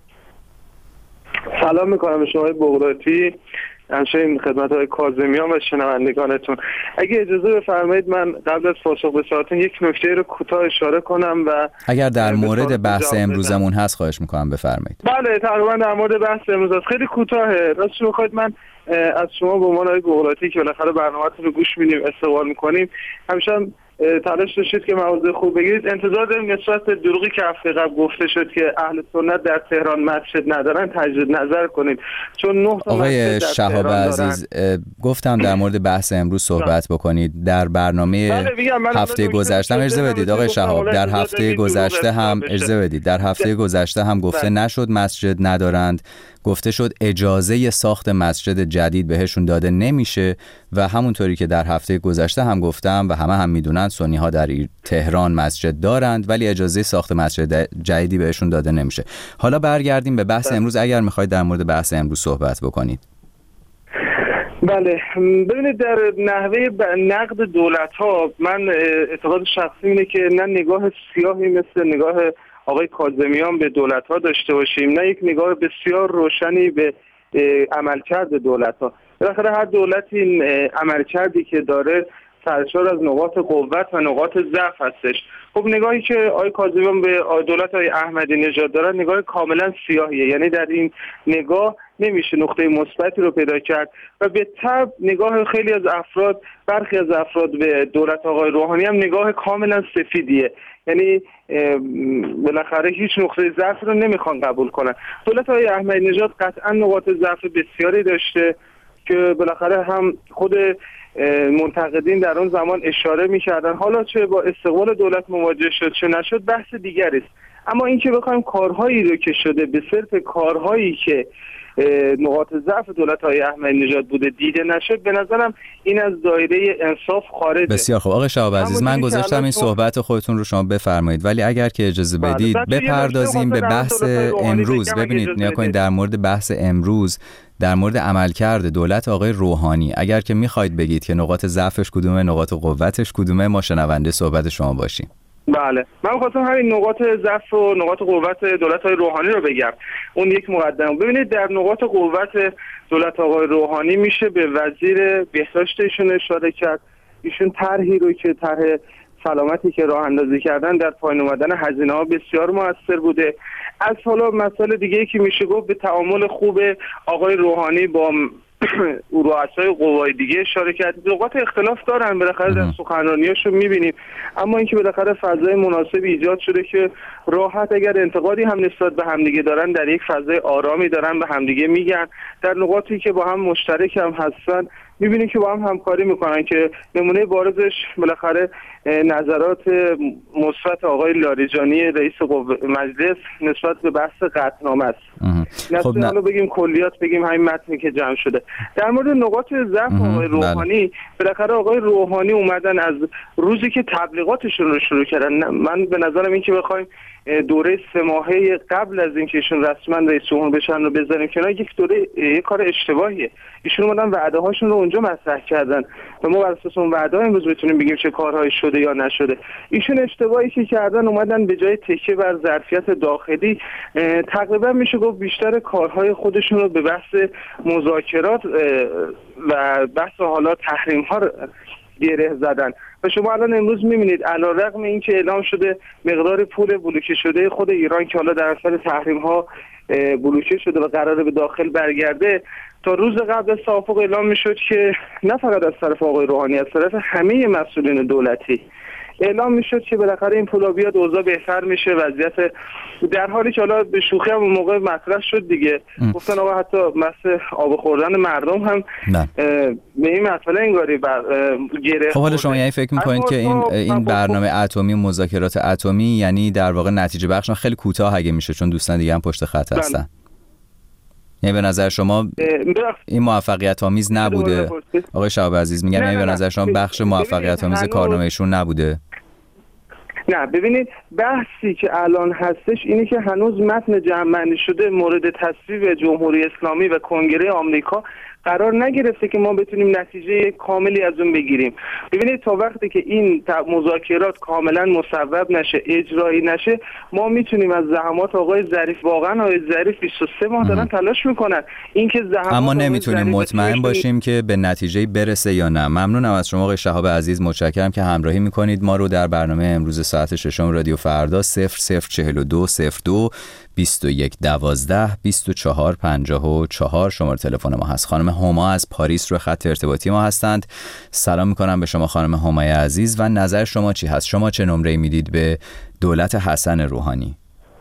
سلام میکنم به شما بغراتی، همچنین خدمت های کاظمیان و شنوندگانتون. اگه اجازه بفرمایید من قبل از پاسخ به سوالتون یک نکته رو کوتاه اشاره کنم و اگر در مورد بحث امروزمون هست خواهش میکنم بفرمایید. بله تقریبا در مورد بحث امروز هست. خیلی کوتاهه. راستش بخواید من از شما به عنوان بغراتی که بالاخره برنامه‌تون رو گوش میدیم استقبال میکنیم، همیشه تلاش داشتید که موضوع خوب بگیرید. انتظار داریم نسبت به دروغی که هفته قبل گفته شد که اهل سنت در تهران مسجد ندارن تجدید نظر کنید، چون نه تا آقای شهاب عزیز گفتم در مورد بحث امروز صحبت بکنید. در برنامه هفته گذشته اجازه بدید آقای شهاب، در هفته گذشته هم اجازه بدید در هفته گذشته هم گفته نشد مسجد ندارند، گفته شد اجازه ساخت مسجد جدید بهشون داده نمیشه و همونطوری که در هفته گذشته هم گفتم و همه هم میدونن سنی ها در تهران مسجد دارند ولی اجازه ساخت مسجد جدیدی بهشون داده نمیشه. حالا برگردیم به بحث امروز، اگر میخواید در مورد بحث امروز صحبت بکنید. بله ببینید، در نحوه نقد دولت ها من اعتقاد شخصی اینه که نه نگاه سیاهی مثل نگاه آقای کاظمیان به دولت ها داشته باشیم، نه یک نگاه بسیار روشنی به عملکرد دولت ها. بالاخره هر دولتی این عملکردی که داره سرشار از نقاط قوت و نقاط ضعف هستش. خب نگاهی که آقای کاظمیان به دولت آقای احمدی نژاد دارن نگاه کاملا سیاهیه، یعنی در این نگاه نمیشه نقطه مثبتی رو پیدا کرد و به طبع نگاه خیلی از افراد، برخی از افراد به دولت آقای روحانی هم نگاه کاملا سفیدیه، یعنی بالاخره هیچ نقطه ضعف رو نمیخوان قبول کنن. دولت آقای احمدی نژاد قطعا نقاط ضعف بسیاری داشته که بالاخره هم خود منتقدین در اون زمان اشاره می‌کردن. حالا چه با استقبال دولت مواجه شد چه نشد بحث دیگری است، اما اینکه بخوایم کارهایی رو که شده به صرف کارهایی که نقاط ضعف دولت‌های احمدی نژاد بوده دیده نشد، به نظرم این از دایره انصاف خارجه. بسیار خوب آقای شهاب عزیز، من گذاشتم این صحبت خودتون رو شما بفرمایید، ولی اگر که اجازه بدید بپردازیم به بحث امروز. ببینید نیا کنید در مورد بحث امروز، در مورد عملکرد دولت آقای روحانی، اگر که میخواید بگید که نقاط ضعفش کدومه، نقاط قوتش کدومه، ما شنونده صحبت شما باشیم. بله، من خواستم همین نقاط ضعف و نقاط قوت دولت‌های روحانی رو بگم. اون یک مقدمه. ببینید در نقاط قوت دولت آقای روحانی میشه به وزیر بهداشت ایشون اشاره کرد. ایشون طرحی رو که طرح سلامتی که راه اندازی کردن در پایین اومدن هزینه‌ها بسیار موثر بوده. از حالا مسئله دیگه‌ای که میشه گفت به تعامل خوب آقای روحانی با رؤسای قوای دیگه اشاره کرد. نقاط اختلاف دارن بالاخره در سخنرانیاشو میبینیم، اما اینکه بالاخره فضای مناسبی ایجاد شده که راحت اگر انتقادی هم نسبت به همدیگه دارن در یک فضای آرامی دارن به همدیگه میگن. در نقاطی که با هم مشترک هم هستن میبینیم که با هم همکاری میکنن که نمونه بارزش بالاخره نظرات مثبت آقای لاریجانی رئیس مجلس نسبت به بحث قطعنامه است. خب نه بگیم کلیات بگیم همین متنی که جمع شده. در مورد نقاط ضعف آقای روحانی، بالاخره آقای روحانی اومدن از روزی که تبلیغاتشون رو شروع کردن، من به نظرم این که بخوایم دوره سه ماهه قبل از اینکه ایشون رسما رئیس جمهور بشن رو بذاریم کنار، یک دوره یک کار اشتباهیه. ایشون اومدن وعده هاشون رو اونجا مطرح کردن و ما بر اساس اون وعده ها امروز بتونیم بگیم چه کارهایی شده یا نشده. ایشون اشتباهی که کردن اومدن به جای تکیه بر ظرفیت داخلی تقریبا میشه گفت بیشتر کارهای خودشون رو به بحث مذاکرات و بحث حالا تحریم ها گره زدن و شما الان امروز می‌بینید علیرغم اینکه اعلام شده مقدار پول بلوکه شده خود ایران که حالا در اثر تحریم‌ها بلوکه شده و قراره به داخل برگرده، تا روز قبل از توافق اعلام می‌شد که نه فقط از طرف آقای روحانی، از طرف همه مسئولین دولتی اعلام میشد که بالاخره این پولا بیاد اوضاع بهتر میشه، وضعیت در حالی که حالا به شوخی هم اون موقع مطرح شد دیگه، گفتن آقا حتی مثل آب خوردن مردم هم به این مسئله انگاری گره. خب حالا شما یعنی فکر میکنید که این این برنامه اتمی، مذاکرات اتمی، یعنی در واقع نتیجه بخشن خیلی کوتاه اگه میشه چون دوستان دیگه هم پشت خط هستن، یعنی به نظر شما این موفقیت آمیز نبوده؟ آقای شهاب عزیز میگم یعنی به نظر شما بخش موفقیت آمیز کارنامه‌شون نبوده؟ نه ببینید بحثی که الان هستش اینه که هنوز متن جمع‌بندی شده مورد تصویب جمهوری اسلامی و کنگره آمریکا قرار نگرفته که ما بتونیم نتیجه کاملی از اون بگیریم. ببینید تا وقتی که این مذاکرات کاملا مصوب نشه، اجرایی نشه، ما میتونیم از زحمات آقای ظریف، واقعا آقای ظریف بیست و سه ماه دارن تلاش میکنن اینکه زحمات، اما نمیتونیم مطمئن باشیم که به نتیجه برسه یا نه. ممنونم از شما آقای شهاب عزیز، متشکرم که همراهی میکنید ما رو در برنامه امروز ساعت ششم رادیو فردا. صفر صفر چهل و دو صفر دو بیست و یک دوازده بیست و چهار پنجاه و چهار شماره تلفن ما هست. خانم هما از پاریس رو خط ارتباطی ما هستند. سلام میکنم به شما خانم همای عزیز و نظر شما چی هست؟ شما چه نمره‌ای میدید به دولت حسن روحانی؟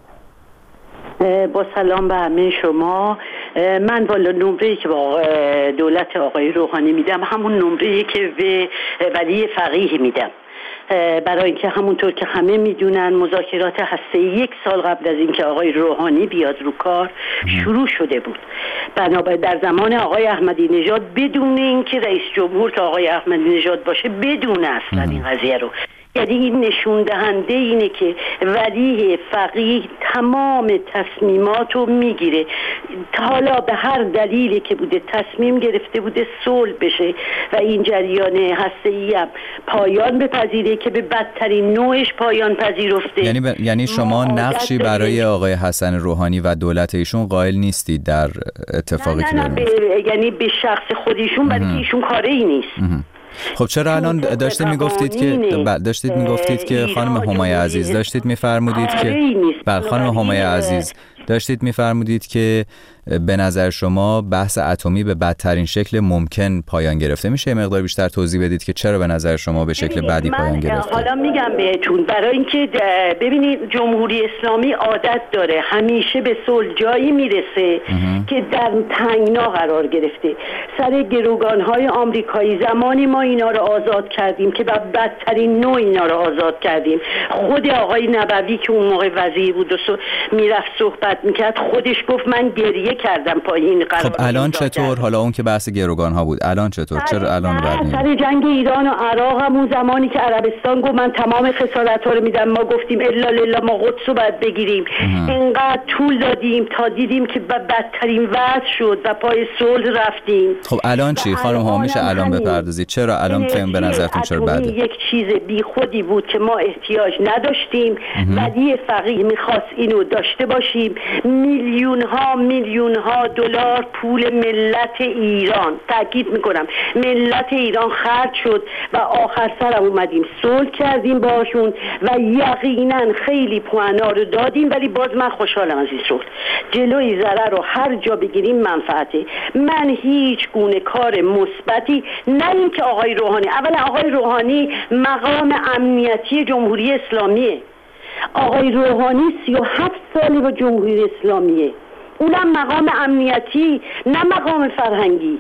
با سلام به همه شما. من والا نمره‌ای که با دولت آقای روحانی میدم همون نمره‌ای که به ولی فقیه میدم، برای اینکه همونطور که همه میدونن مذاکرات هسته‌ای یک سال قبل از اینکه آقای روحانی بیاد رو کار شروع شده بود. بنابراین در زمان آقای احمدی نژاد بدون اینکه رئیس جمهور تا آقای احمدی نژاد باشه بدون اصلا این قضیه رو، یعنی این نشون دهنده اینه که ولی فقیه تمام تصمیمات رو میگیره. حالا به هر دلیلی که بوده تصمیم گرفته بوده صلح بشه و این جریان هسته‌ای هم پایان بپذیره که به بدترین نوعش پایان پذیرفته. یعنی ب... یعنی شما نقشی برای آقای حسن روحانی و دولت ایشون قائل نیستید در اتفاقی که نه نه, نه ب... یعنی به شخص خودشون، برای که ایشون کاری نیست. خب چرا الان داشتید میگفتید که داشتید میگفتید که خانم همای عزیز داشتید میفرمودید که بله خانم همای عزیز داشتید میفرمودید که به نظر شما بحث اتمی به بدترین شکل ممکن پایان گرفته میشه. مقدار بیشتر توضیح بدید که چرا به نظر شما به شکل بدی پایان گرفته؟ حالا میگم بهتون، برای اینکه ببینید جمهوری اسلامی عادت داره همیشه به صلح جایی میرسه که در تنگنا قرار گرفته. سر گروگانهای آمریکایی زمانی ما اینا رو آزاد کردیم که بعد بدترین نوع اینا رو آزاد کردیم. خود آقای نبوی که اون موقع وزیر بود و میرفت صحبت میکرد خودش گفت من گریه کردم پایین قرار. خب الان چطور؟ حالا اون که بحث گروگان ها بود، الان چطور؟ چرا الان بعد سر جنگ ایران و عراق همون زمانی که عربستان گفت من تمام خسارت ها رو میدم، ما گفتیم الا لله ما قدس رو باید بگیریم. اینقدر طول دادیم تا دیدیم که بدترین وضع شد و پای صلح رفتیم. خب الان چی خانم ها؟ میشه الان بپردازید چرا الان فهم به نظرتون چرا بده؟ یک چیز بی خودی بود که ما احتیاج نداشتیم. ولی فقیه میخواست اینو داشته باشیم. میلیون ها میلیون ها دلار پول ملت ایران، تاکید میکنم ملت ایران خرج شد و آخر سر اومدیم صلح کردیم باشون و یقینا خیلی پوانا رو دادیم. ولی باز من خوشحالم از این صلح. جلوی ضرر رو هر جا بگیریم منفعته. من هیچ گونه کار مثبتی، نه اینکه آقای روحانی، اولا آقای روحانی مقام امنیتی جمهوری اسلامیه. آقای روحانی سی و هفت سالی با جمهوری اسلامیه، اونم مقام امنیتی نه مقام فرهنگی.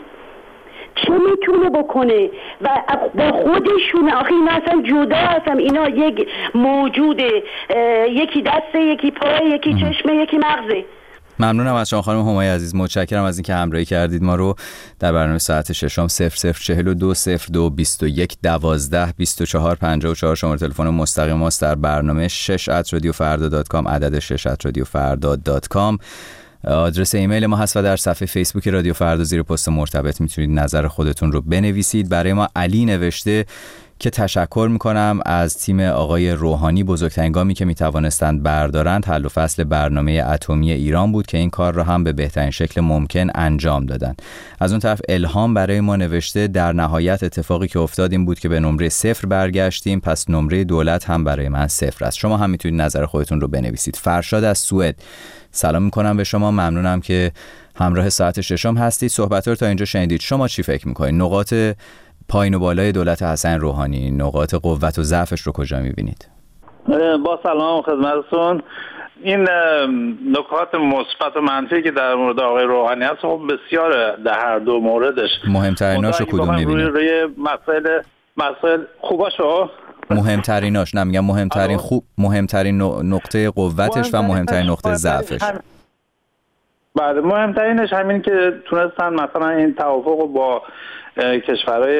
چه میتونه بکنه و با خودشونه؟ آخه اینا اصلا جدا هستن. اینا یک موجوده، یکی دسته، یکی پای، یکی چشمه، یکی مغزه. ممنونم از شما خانم همای عزیز، متشکرم از اینکه همراهی کردید ما رو در برنامه ساعت ششم. صفر صفر چهل و دو صفر دو بیست و یک دوازده بیست و چهار پنجاه و چهار شماره تلفن مستقیم ماست در برنامه. شش ات رادیو فردا دات کام، عدد شش ات رادیو فردا دات کام آدرس ایمیل ما هست و در صفحه فیسبوک رادیو فردا زیر پست مرتبط میتونید نظر خودتون رو بنویسید. برای ما علی نوشته که تشکر میکنم از تیم آقای روحانی، بزرگترین گامی که میتوانستند بردارند حل و فصل برنامه اتمی ایران بود که این کار را هم به بهترین شکل ممکن انجام دادند. از اون طرف الهام برای ما نوشته در نهایت اتفاقی که افتاد این بود که به نمره صفر برگشتیم، پس نمره دولت هم برای من صفر است. شما هم میتونید نظر خودتون رو بنویسید. فرشاد از سوئد، سلام میکنم به شما، ممنونم که همراه ساعت ششم هستید. صحبت رو تا اینجا شنیدید. شما چی فکر میکنید؟ نقاط پایین و بالای دولت حسن روحانی، نقاط قوت و ضعفش رو کجا میبینید؟ با سلام خدمتتون. این نکات مثبت و منفی که در مورد آقای روحانی هست خب بسیاره در هر دو موردش. مهمتریناشو کدوم میبینید؟ روی مسائل مسائل خوباشو مهمتریناش نمیگم مهمترین خوب مهمترین نقطه قوتش و مهمترین نقطه ضعفش. بله مهمترینش همین که تونستن مثلا این توافق با کشورهای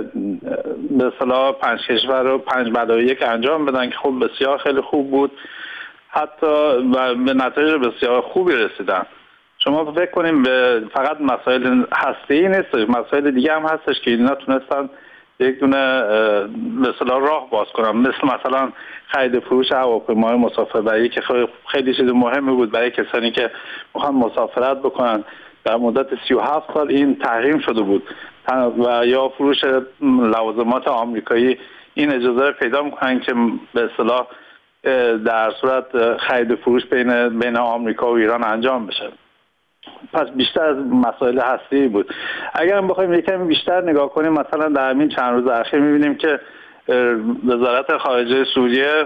به اصطلاح پنج کشور رو پنج بدای یک انجام بدن که خب بسیار خیلی خوب بود، حتی و به نتایج بسیار خوبی رسیدن. شما فکر کنیم به فقط مسائل هسته‌ای نیست، مسائل دیگه هم هستش که اینا تونستن یک دونه به اصطلاح راه باز کنن، مثل مثلا خرید فروش هواپیمای مسافربری که خیلی چیز مهمی بود برای کسانی که میخوان مسافرت بکنن. در مدت سی و هفت سال این تحریم شده بود و یا فروش لوازمات آمریکایی این اجازه رو پیدا میکنن که به اصطلاح در صورت خرید فروش بین بین آمریکا و ایران انجام بشه. پس بیشتر از مسائل هسته‌ای بود. اگر هم بخوایم یکم بیشتر نگاه کنیم، مثلا در همین چند روز اخیر می‌بینیم که وزارت خارجه سوریه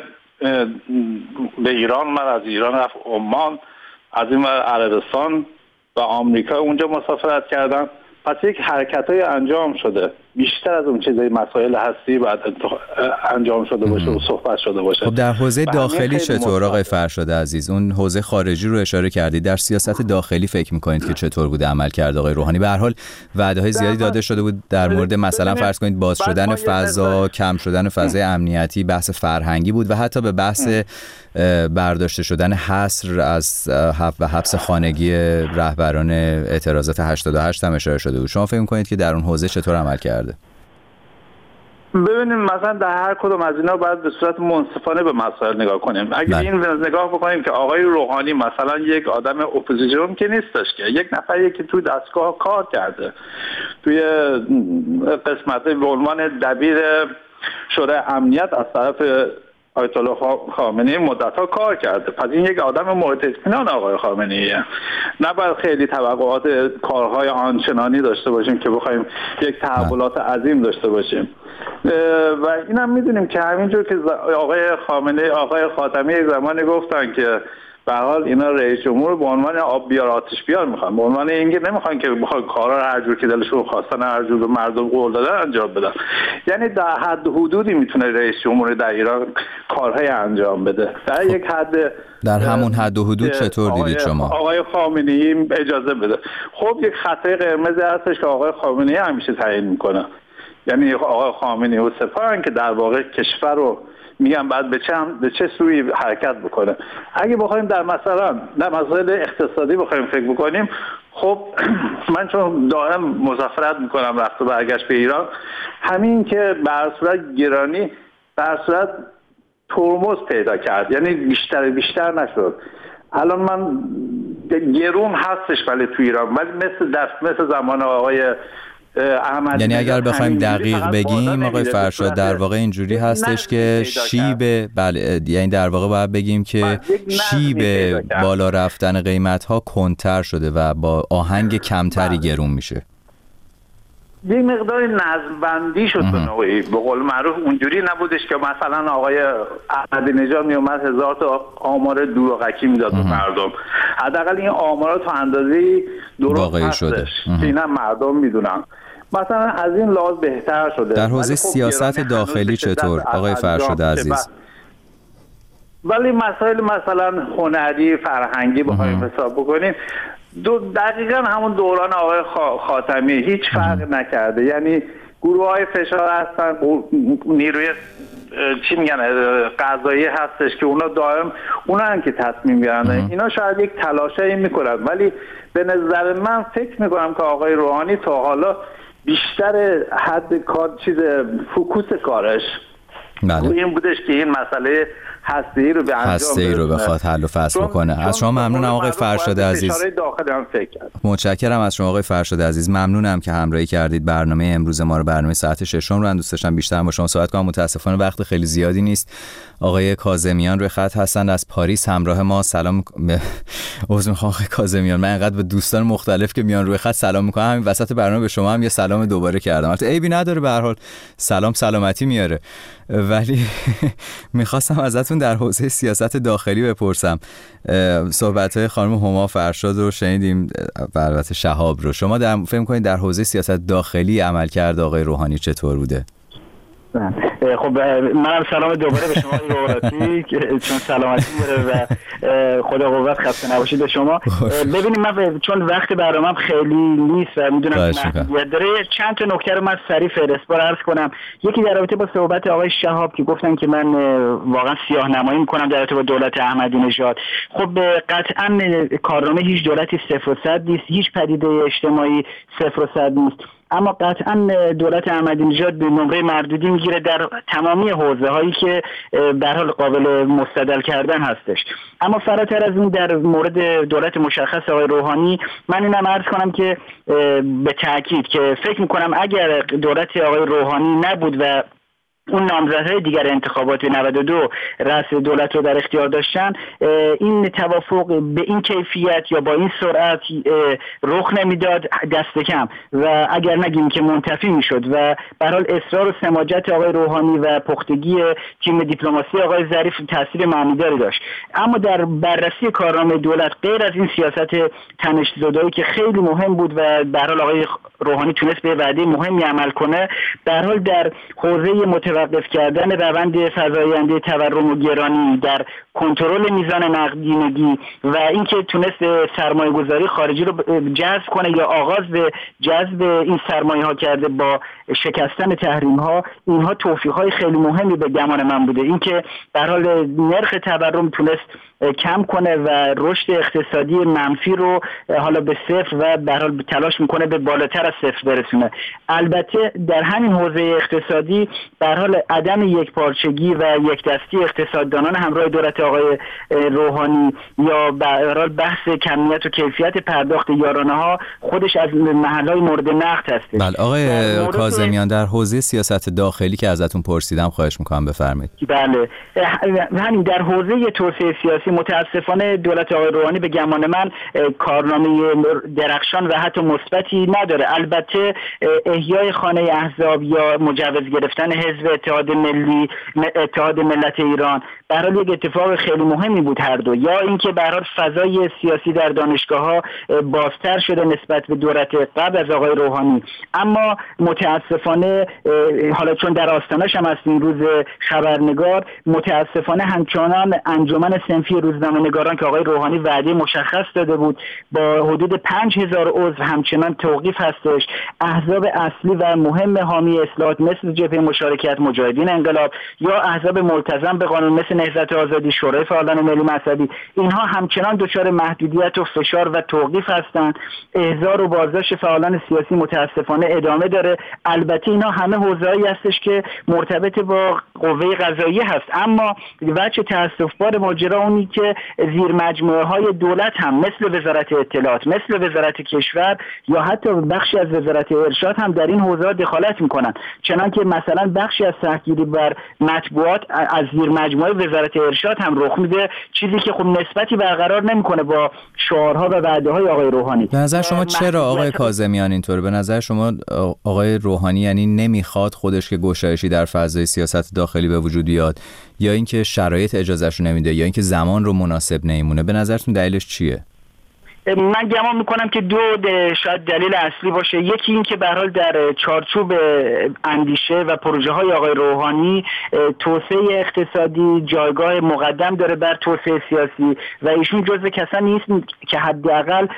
به ایران من از ایران رفت عمان، از این عربستان و آمریکا اونجا مسافرت کردن. پس یک حرکت‌های انجام شده بیشتر از اون چیزای مسائل هستی بعد انجام شده باشه و صحبت شده باشه. خب در حوزه داخلی چطور آقای فرشاد عزیز؟ اون حوزه خارجی رو اشاره کردید، در سیاست داخلی فکر می‌کنید که چطور بوده عمل کرد آقای روحانی؟ به هر حال وعده‌های زیادی داده شده بود در مورد مثلا فرض کنید باز شدن فضا، کم شدن فضای امنیتی، بحث فرهنگی بود و حتی به بحث برداشته شدن حصر از و حبس خانگی رهبران اعتراضات هشتاد و هشت هم اشاره شده بود. شما فکر می‌کنید که در اون حوزه چطور عمل کرده؟ ببینیم مثلا در هر کدوم از اینا باید به صورت منصفانه به مسائل نگاه کنیم. اگه این نگاه بکنیم که آقای روحانی مثلا یک آدم اپوزیسیون که نیستش، که یک نفری که توی دستگاه کار کرده، توی قسمت به عنوان دبیر شورای امنیت از طرف آیت الله خامنه‌ای مدت‌ها کار کرده، پس این یک آدم مورد اطمینان آقای خامنه‌ایه. نباید خیلی توقعات کارهای آنچنانی داشته باشیم که بخوایم یک تحولات عظیم داشته باشیم. و اینم میدونیم که همینجور که آقای خامنه‌ای آقای خاتمی یک زمانی گفتن که به هر حال اینا رئیس جمهور به عنوان آب بیار آتش بیار میخوان، به عنوان اینکه نمیخوان که بخواد کارا رو هر جور که دلشون خواستن هر جور به مردم قول دادن انجام بدن. یعنی در حد حدودی میتونه رئیس جمهور در ایران کارهای انجام بده، در یک حد در همون حد و حدود. چطور دیدید شما؟ آقای خامنه‌ای اجازه بده. خب یک خطای قرمز هستش که آقای خامنه‌ای همیشه تعیین میکنه، یعنی آقای خامنه‌ای و سپاهن که در واقع کشور رو میگم بعد به چه به چه سوی حرکت بکنه. اگه بخوایم در مثلا در مسائل اقتصادی بخوایم فکر بکنیم، خب من چون دائم مسافرت میکنم رفت و برگشت به ایران، همین که بر صورت گرانی بر صورت ترمز پیدا کرد، یعنی بیشتر بیشتر نشد. الان من گرون هستش ولی تو ایران، ولی مثل دست مثل زمان آقای احمد، یعنی اگر بخوایم دقیق بگیم آقای فرشاد در واقع اینجوری هستش که شیب بله، یعنی در واقع باید بگیم که شیب بالا رفتن قیمت ها کنتر شده و با آهنگ کمتری گرون میشه. یک مقدار نظم‌بندی شد به نوعی، به قول معروف اونجوری نبودش که مثلا آقای احمدی نژاد میومد هزار تا آمار دروغکی میداد به مردم. حداقل این آمارا تا اندازه‌ای درست هستش که اینا مردم میدونن. مثلا از این لحاظ بهتر شده. در حوزه سیاست داخلی چطور آقای فرشاد عزیز؟ ولی مسائل مثلا هنری فرهنگی بخوایم حساب بکنیم، دو دقیقا همون دوران آقای خاتمی هیچ فرق نکرده. یعنی گروه های فشار هستن، نیروی چی میگن قضایی هستش که اونا دائم اونا هم که تصمیم میگیرن. اینا شاید یک تلاشی میکنن، ولی به نظر من فکر میکنم که آقای روحانی تا حالا بیشتر حد کار چیز فوکوس کارش بله. این بودش که این مسئله هسته‌ای رو به انجام هسته‌ای رو بخواد حل و فصل بکنه. از شما ممنونم آقای فرشاد عزیز. متشکرم از شما آقای فرشاد عزیز. ممنونم که همراهی کردید برنامه امروز ما رو، برنامه ساعت ششم رو. دوست داشتم بیشتر با شما صحبت کنم، متاسفانه وقت خیلی زیادی نیست. آقای کاظمیان روی خط هستند از پاریس همراه ما. سلام. عذر میخوام آقای کاظمیان، من انقدر به دوستان مختلف که میان روی خط سلام میکنم، همین وسط برنامه به شما هم یه سلام دوباره کردم. البته عیبی نداره، به هر حال سلام سلامتی میاره. ولی میخواستم ازتون در حوزه سیاست داخلی بپرسم. صحبت‌های خانم هما فرشاد رو شنیدیم و البته شهاب رو. شما در فکر می‌کنید در حوزه سیاست داخلی عملکرد آقای روحانی چطور بوده؟ خب منم سلام دوباره به شما روحانی که چون سلامتی میره و خدا قوت، خسته نباشید به شما. ببینید من چون وقت برنامه‌ام خیلی نیست و میدونم محدودیت داره، چند تا نکته رو من سریع فهرست‌وار عرض کنم. یکی در رابطه با صحبت آقای شهاب که گفتن که من واقعا سیاه‌نمایی می‌کنم در رابطه با دولت احمدی نژاد. خب قطعاً کارنامه هیچ دولتی صفر و صد نیست، هیچ پدیده اجتماعی صفر و صد نیست، اما قطعا دولت احمدی نژاد به نمره مردودی میگیره در تمامی حوزه هایی که به هر حال قابل مستدل کردن هستش. اما فراتر از این در مورد دولت مشخص آقای روحانی من اینم عرض کنم که به تاکید که فکر میکنم اگر دولت آقای روحانی نبود و اون نامزدهای دیگر انتخابات نود و دو رأس دولت رو در اختیار داشتن، این توافق به این کیفیت یا با این سرعت رخ نمیداد دست کم، و اگر نگیم که منتفی میشد. و به هر حال اصرار و سماجت آقای روحانی و پختگی تیم دیپلماسی آقای ظریف تاثیر معنیداری داشت. اما در بررسی کارنامه دولت غیر از این سیاست تنش‌زدایی که خیلی مهم بود و به هر حال آقای روحانی تونست به وعده مهمی عمل کنه، به هر حال در حوزه متوقف کردن روند فزاینده تورم و گرانی، در کنترل میزان نقدینگی و اینکه تونست سرمایه گذاری خارجی رو جذب کنه یا آغاز به جذب این سرمایه ها کرده با شکستن تحریم ها، اینها توفیق های خیلی مهمی به گمان من بوده. اینکه در حال نرخ تورم تونست کم کنه و رشد اقتصادی منفی رو حالا به صفر و به حال تلاش میکنه به بالاتر از صفر برسونه. البته در همین حوزه اقتصادی به حال عدم یکپارچگی و یک دستی اقتصاددانان همراه دولت آقای روحانی یا به حال بحث کمیت و کیفیت پرداخت یارانه ها خودش از محلهای مورد نقد هست. بله آقای کاظمیان، در حوزه سیاست داخلی که ازتون پرسیدم خواهش میکنم بفرمایید. بله همین در حوزه توسعه سیاسی متاسفانه دولت آقای روحانی به گمان من کارنامه درخشان و حتی مثبتی نداره. البته احیای خانه احزاب یا مجوز گرفتن حزب اتحاد ملی اتحاد ملت ایران به هر حال یک اتفاق خیلی مهمی بود هر دو، یا اینکه به هر حال فضای سیاسی در دانشگاه‌ها بازتر شده نسبت به دولت قبل از آقای روحانی. اما متاسفانه حالا چون در آستانش هم هستیم روز خبرنگار، متاسفانه همچنان انجمن صنفی روزنامه‌نگاران که آقای روحانی وعده مشخص داده بود با حدود پنج هزار عضو همچنان توقیف هستش. احزاب اصلی و مهم حامی اصلاحات مثل جبهه مشارکت مجاهدین انقلاب یا احزاب ملتزم به قانون مثل نهضت آزادی، شورای فعالان ملی مذهبی، اینها همچنان دچار محدودیت و فشار و توقیف هستند. احضار و بازداشت فعالان سیاسی متاسفانه ادامه داره. البته اینا همه حوزه‌ای هستش که مرتبط با قوه قضاییه هست، اما وجه تأسف‌بار ماجرا اونی که زیر مجموعه های دولت هم مثل وزارت اطلاعات، مثل وزارت کشور یا حتی بخشی از وزارت ارشاد هم در این حوزه دخالت میکنن. چنانکه مثلا بخشی از سختگیری بر مطبوعات از زیر مجموعه وزارت ارشاد هم رخ میده، چیزی که خب نسبتی برقرار نمیکنه با شعارها و وعده‌های آقای روحانی. به نظر شما چرا آقای کاظمیان اینطوره؟ به نظر شما آقای روحانی یعنی نمیخواد خودش که گشایشی در فضای سیاست داخلی به وجود بیاد، یا اینکه شرایط اجازهشو نمیده، یا اینکه زمان رو مناسب نمیمونه؟ به نظرتون دلیلش چیه؟ من گمان میکنم که دو شاید دلیل اصلی باشه. یکی این که به هر حال در چارچوب اندیشه و پروژه های آقای روحانی توسعه اقتصادی جایگاه مقدم داره بر توسعه سیاسی و ایشون جزو کسانی نیست که حداقل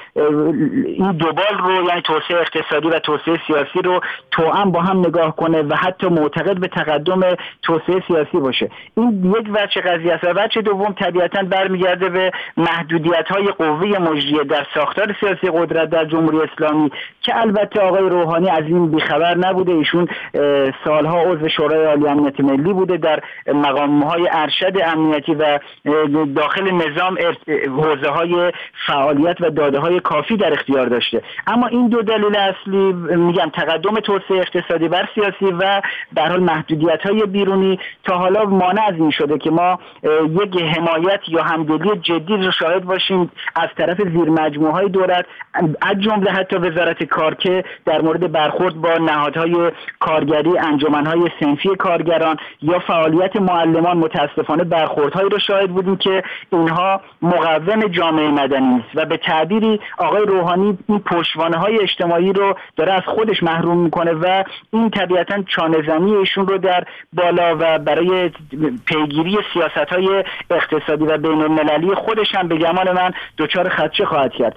این دوبال رو، یعنی توسعه اقتصادی و توسعه سیاسی رو توأم با هم نگاه کنه و حتی معتقد به تقدم توسعه سیاسی باشه. این یک وجه قضیه است. و وجه دوم طبیعتاً برمیگرده به محدودیت‌های قوه مجریه در ساختار سیاسی قدرت در جمهوری اسلامی که البته آقای روحانی از این بیخبر نبوده. ایشون سالها عضو شورای عالی امنیت ملی بوده، در مقام‌های ارشد امنیتی و داخل نظام حوزه‌های فعالیت و داده‌های کافی در اختیار داشته. اما این دو دلیل اصلی، میگم تقدم توسعه اقتصادی بر سیاسی و در حال محدودیت‌های بیرونی، تا حالا مانع از این شده که ما یک حمایت یا همدلی جدی رو شاهد باشیم از طرف زیر مجموعه‌های دولت، از جمله حتی وزارت کار که در مورد برخورد با نهادهای کارگری، انجمن‌های صنفی کارگران یا فعالیت معلمان متاسفانه برخوردهایی رو شاهد بودیم که اینها مقوم جامعه مدنی است و به تعبیری آقای روحانی این پشتوانه‌های اجتماعی رو داره از خودش محروم میکنه و این طبیعتاً چانه‌زنی ایشون رو در بالا و برای پیگیری سیاست‌های اقتصادی و بین‌المللی خودش هم به گمان من دچار خدشه خواهد کرد.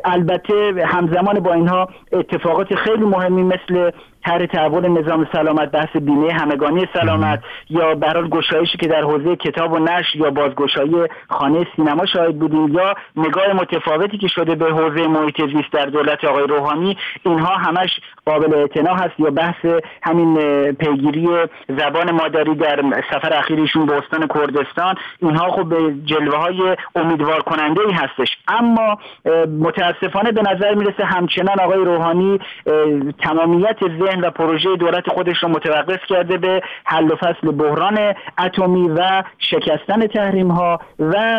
البته همزمان با اینها اتفاقات خیلی مهمی مثل طرح تحول نظام سلامت، بحث بیمه همگانی سلامت یا به هر حال گشایشی که در حوزه کتاب و نشر یا بازگشایی خانه سینما شاهد بودیم یا نگاه متفاوتی که شده به حوزه محیط زیست در دولت آقای روحانی، اینها همش قابل اعتنا هست. یا بحث همین پیگیری زبان مادری در سفر اخیرشون به استان کردستان، اینها خب به جلوه‌های امیدوار کننده ای هستش. اما متاسفانه به نظر میرسه همچنان آقای روحانی تمامیت ذهن و پروژه دولت خودش رو متوقف کرده به حل و فصل بحران اتمی و شکستن تحریم ها و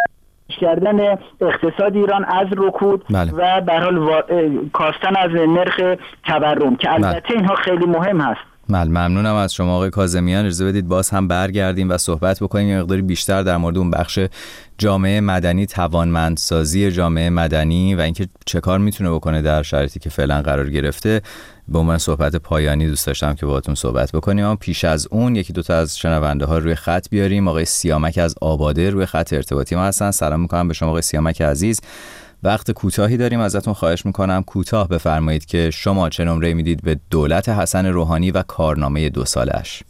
کردن اقتصاد ایران از رکود بله. و به هر حال و... کاستن از نرخ تورم که البته بله. اینها خیلی مهم هست. بله ممنونم از شما آقای کاظمیان. اجازه بدید باز هم برگردیم و صحبت بکنیم یه مقداری بیشتر در مورد اون بخش جامعه مدنی، توانمندسازی جامعه مدنی و اینکه چه کار میتونه بکنه در شرایطی که فعلا قرار گرفته. به عنوان صحبت پایانی دوست داشتم که باهاتون صحبت بکنیم، اما پیش از اون یکی دوتا از شنونده ها روی خط بیاریم. آقای سیامک از آباده روی خط ارتباطی ما هستن. سلام میکنم به شما آقای سیامک عزیز. وقت کوتاهی داریم، ازتون خواهش میکنم کوتاه بفرمایید که شما چه نمره میدید به دولت حسن روحانی و کارنامه دو سالش.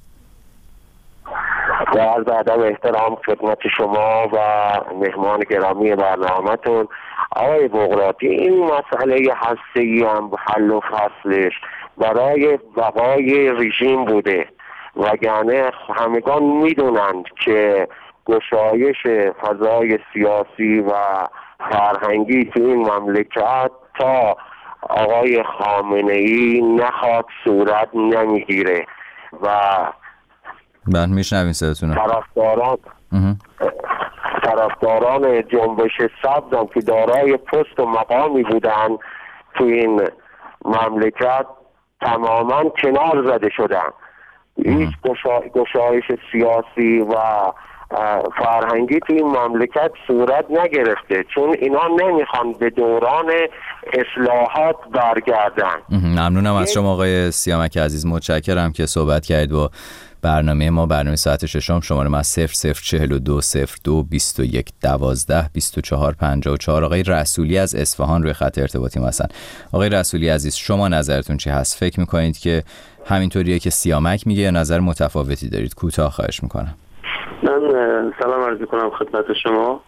در عرض ادب احترام خدمت شما و مهمان گرامی برنامه‌تون آقای بغراتی، این مسئله هسته‌ای هم حل و فصلش برای بقای رژیم بوده، وگرنه همگان میدونند که گشایش فضای سیاسی و فرهنگی تو این مملکت تا آقای خامنه‌ای نخواد صورت نمیگیره و من میشنوین صداتونه. طرفداران طرفداران جنبش سبز هم که دارای پست و مقامی بودن تو این مملکت تماما کنار زده شدن. هیچ گشایش سیاسی و فرهنگی تو این مملکت صورت نگرفته، چون اینا نمیخوان به دوران اصلاحات برگردن. ممنونم از شما آقای سیامک عزیز، متشکرم که صحبت کردید با برنامه ما. برنامه ساعت ششم شماره من صفر صفر چهل و دو صفر دو بیست و یک دوازده بیست و چهار پنجاه و چهار. آقای رسولی از اصفهان روی خط ارتباطی هستن. آقای رسولی عزیز، شما نظرتون چی هست؟ فکر میکنید که همینطوریه که سیامک میگه یا نظر متفاوتی دارید؟ کوتاه خواهش میکنم. من سلام عرض میکنم خدمت شما.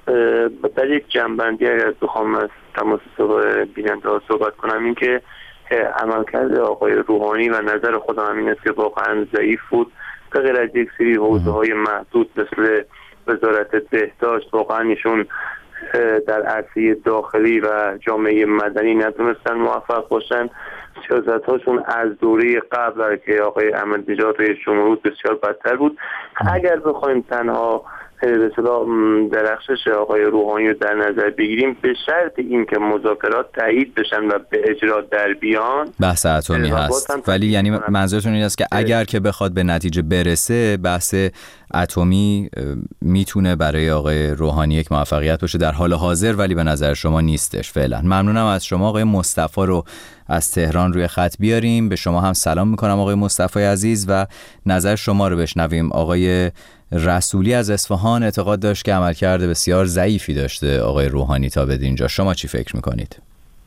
در یک جنبندی اگر بخوام از تماس بیننده ها صحبت کنم، این که عملکرد آقای روحانی و نظر خودم همین است که واقعا ضعیف بود، به غیر از یک سری حوزه های محدود مثل وزارت بهداشت واقعا ایشون در عرصه داخلی و جامعه مدنی نتونستن موفق باشن. سیاست هاشون از دوره قبل که آقای احمدی‌نژاد رئیس جمهور بسیار بدتر بود. اگر بخوایم تنها به اصطلاح درخشش آقای روحانی رو در نظر بگیریم، به شرط اینکه مذاکرات تایید بشن و به اجرا در بیان، بحث اتمی هست. ولی یعنی منظورتون این است که اگر که بخواد به نتیجه برسه، بحث اتمی میتونه برای آقای روحانی یک موفقیت باشه در حال حاضر، ولی به نظر شما نیستش فعلا. ممنونم از شما. آقای مصطفی رو از تهران روی خط بیاریم. به شما هم سلام میکنم آقای مصطفی عزیز و نظر شما رو بشنویم. آقای رسولی از اصفهان اعتقاد داشت که عملکرد بسیار ضعیفی داشته آقای روحانی تا به اینجا. شما چی فکر میکنید؟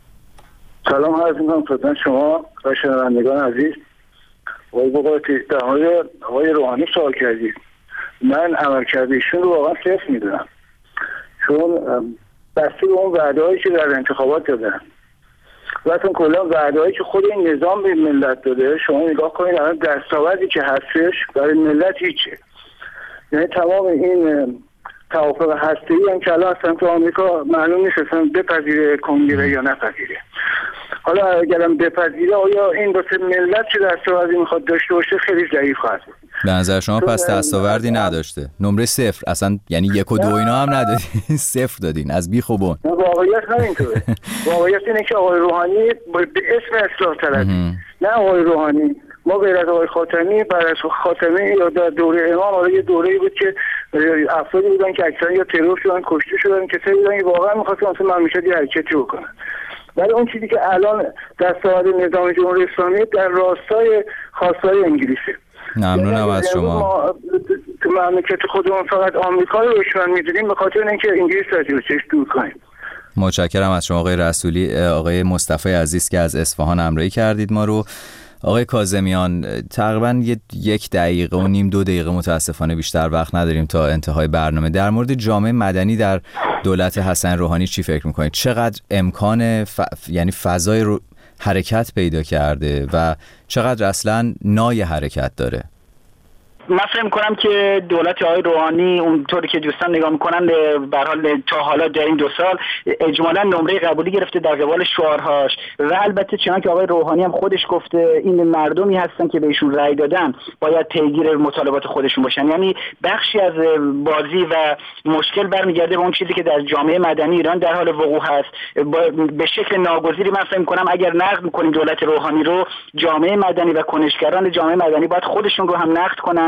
سلام عرض میکنم خدمت شما و شنوندگان عزیز. آقای بغراتی، در مورد آقای روحانی سوال کردید. من عملکرد ایشون رو واقعا صفر میدونم، چون بسته به اون وعده‌هایی که در انتخابات دادن و اصلا کلا وعده‌هایی که خود این نظام به ملت داده. شما نگاه کنید الان دستاوردی که هستش برای ملت هیچه. یعنی تمام این توافق هسته‌ای هم که الان اصلا تو آمریکا معلوم نیست اصلا بپذیره کنگره یا نپذیره. حالا اگرم بپذیره، آیا این واسه ملت چه دستاوردی میخواد داشته باشه؟ خیلی ضعیف خواهد بود. به نظر شما پس دستاوردی نداشته؟ نمره صفر اصلا، یعنی یک و دو اینا هم ندادین، صفر دادین از بیخ و بن. واقعیت همینطوره. واقعیت اینه که آقای روحانی به اسم اصلاح طلبی، نه آقای روحانی. ما غیر از آقای خاتمی، بعد از خاتمی یا در دوره امام، حالا یه دوره‌ای بود که افرادی بودن که اکثرا یا ترور شدن، کشته شدن، کسایی بودن که واقعا می‌خواستن مثلا مملکت یه حرکتی بکنن. ولی اون چیزی که الان دستاورد نظام جمهوری اسلامی در راستای خواستای انگلیسه. ممنونم از شما. تو مملکت خودمون فقط آمریکا رو دشمن می‌دونیم به خاطر اینکه انگلیس رو ازش دور کنیم. متشکرم از شما آقای رسولی. آقای مصطفی عزیز که از اصفهان همراهی کردید ما رو. آقای کاظمیان، تقریبا یک دقیقه و نیم دو دقیقه متاسفانه بیشتر وقت نداریم تا انتهای برنامه. در مورد جامعه مدنی در دولت حسن روحانی چی فکر میکنید؟ چقدر امکان ف... یعنی فضای رو... حرکت پیدا کرده و چقدر اصلا نای حرکت داره؟ من فکر می‌کنم که دولت آقای روحانی اونطوری که دوستان نگاه می‌کنن به هر حال تا حالا در این دو سال اجمالاً نمره قبولی گرفته در قبال شعارهاش و البته چنانکه که آقای روحانی هم خودش گفته این مردمی هستن که بهشون رأی دادن باید پیگیر مطالبات خودشون باشن. یعنی بخشی از بازی و مشکل برمیگرده به اون چیزی که در جامعه مدنی ایران در حال وقوع هست. به شکل ناگزیری من فکر می‌کنم اگر نقد می‌کنیم دولت روحانی رو، جامعه مدنی و کنشگران جامعه مدنی باید خودشون رو هم نقد کنن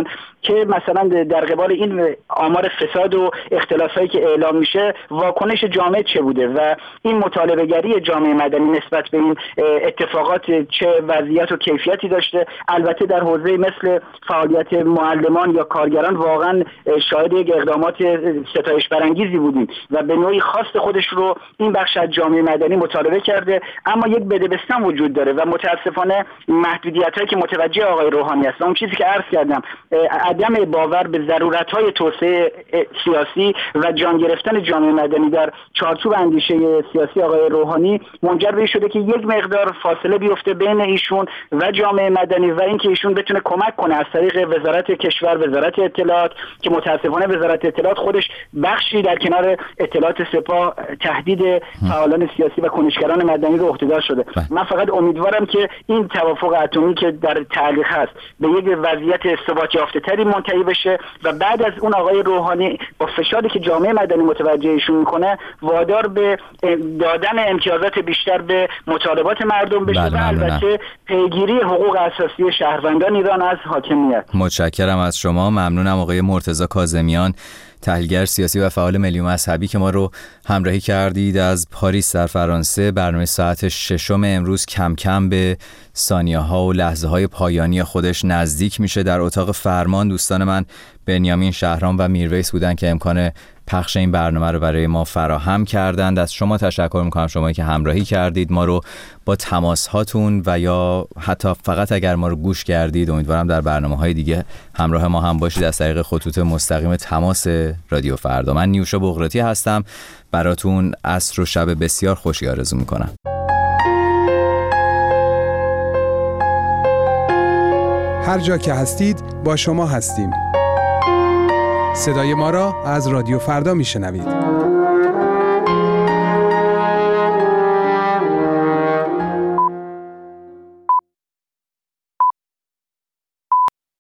که مثلا در قبال این آمار فساد و اختلاسایی که اعلام میشه واکنش جامعه چه بوده و این مطالبه گری جامعه مدنی نسبت به این اتفاقات چه وضعیت و کیفیتی داشته. البته در حوزه مثل فعالیت معلمان یا کارگران واقعا شاهد یک اقدامات ستایش برانگیزی بودیم و به نوعی خواست خودش رو این بخش از جامعه مدنی مطالبه کرده، اما یک بدبستان وجود داره و متاسفانه محدودیت‌هایی که متوجه آقای روحانی هستن، اون چیزی که عرض کردم، عدم باور به ضرورت‌های توسعه سیاسی و جان گرفتن جامعه مدنی در چارچوب اندیشه سیاسی آقای روحانی منجر به شده که یک مقدار فاصله بیفته بین ایشون و جامعه مدنی و اینکه ایشون بتونه کمک کنه از طریق وزارت کشور، وزارت اطلاعات، که متاسفانه وزارت اطلاعات خودش بخشی در کنار اطلاعات سپاه تهدید فعالان سیاسی و کنشگران مدنی رو عهده‌دار شده. من فقط امیدوارم که این توافق اتمی که در تعلیق هست به یک وضعیت ثبات یافته‌تری منتهی بشه و بعد از اون آقای روحانی با فشاری که جامعه مدنی متوجه ایشون میکنه وادار به دادن امتیازات بیشتر به مطالبات مردم بشه و البته پیگیری حقوق اساسی شهروندان ایران از حاکمیت. متشکرم از شما. ممنونم آقای مرتضی کاظمیان، تحلیلگر سیاسی و فعال ملی و مذهبی که ما رو همراهی کردید از پاریس در فرانسه. برنامه ساعت ششم امروز کم کم به ثانیه ها و لحظه های پایانی خودش نزدیک میشه. در اتاق فرمان دوستان من بنیامین شهرام و میرویس بودن که امکان پخش این برنامه رو برای ما فراهم کردند. از شما تشکر میکنم، شمایی که همراهی کردید ما رو با تماس هاتون و یا حتی فقط اگر ما رو گوش کردید. امیدوارم در برنامه‌های دیگه همراه ما هم باشید از طریق خطوط مستقیم تماس رادیو فردا. من نیوشا بغراتی هستم، براتون عصر و شب بسیار خوشی آرزو میکنم. هر جا که هستید با شما هستیم. صدای ما را از رادیو فردا میشنوید.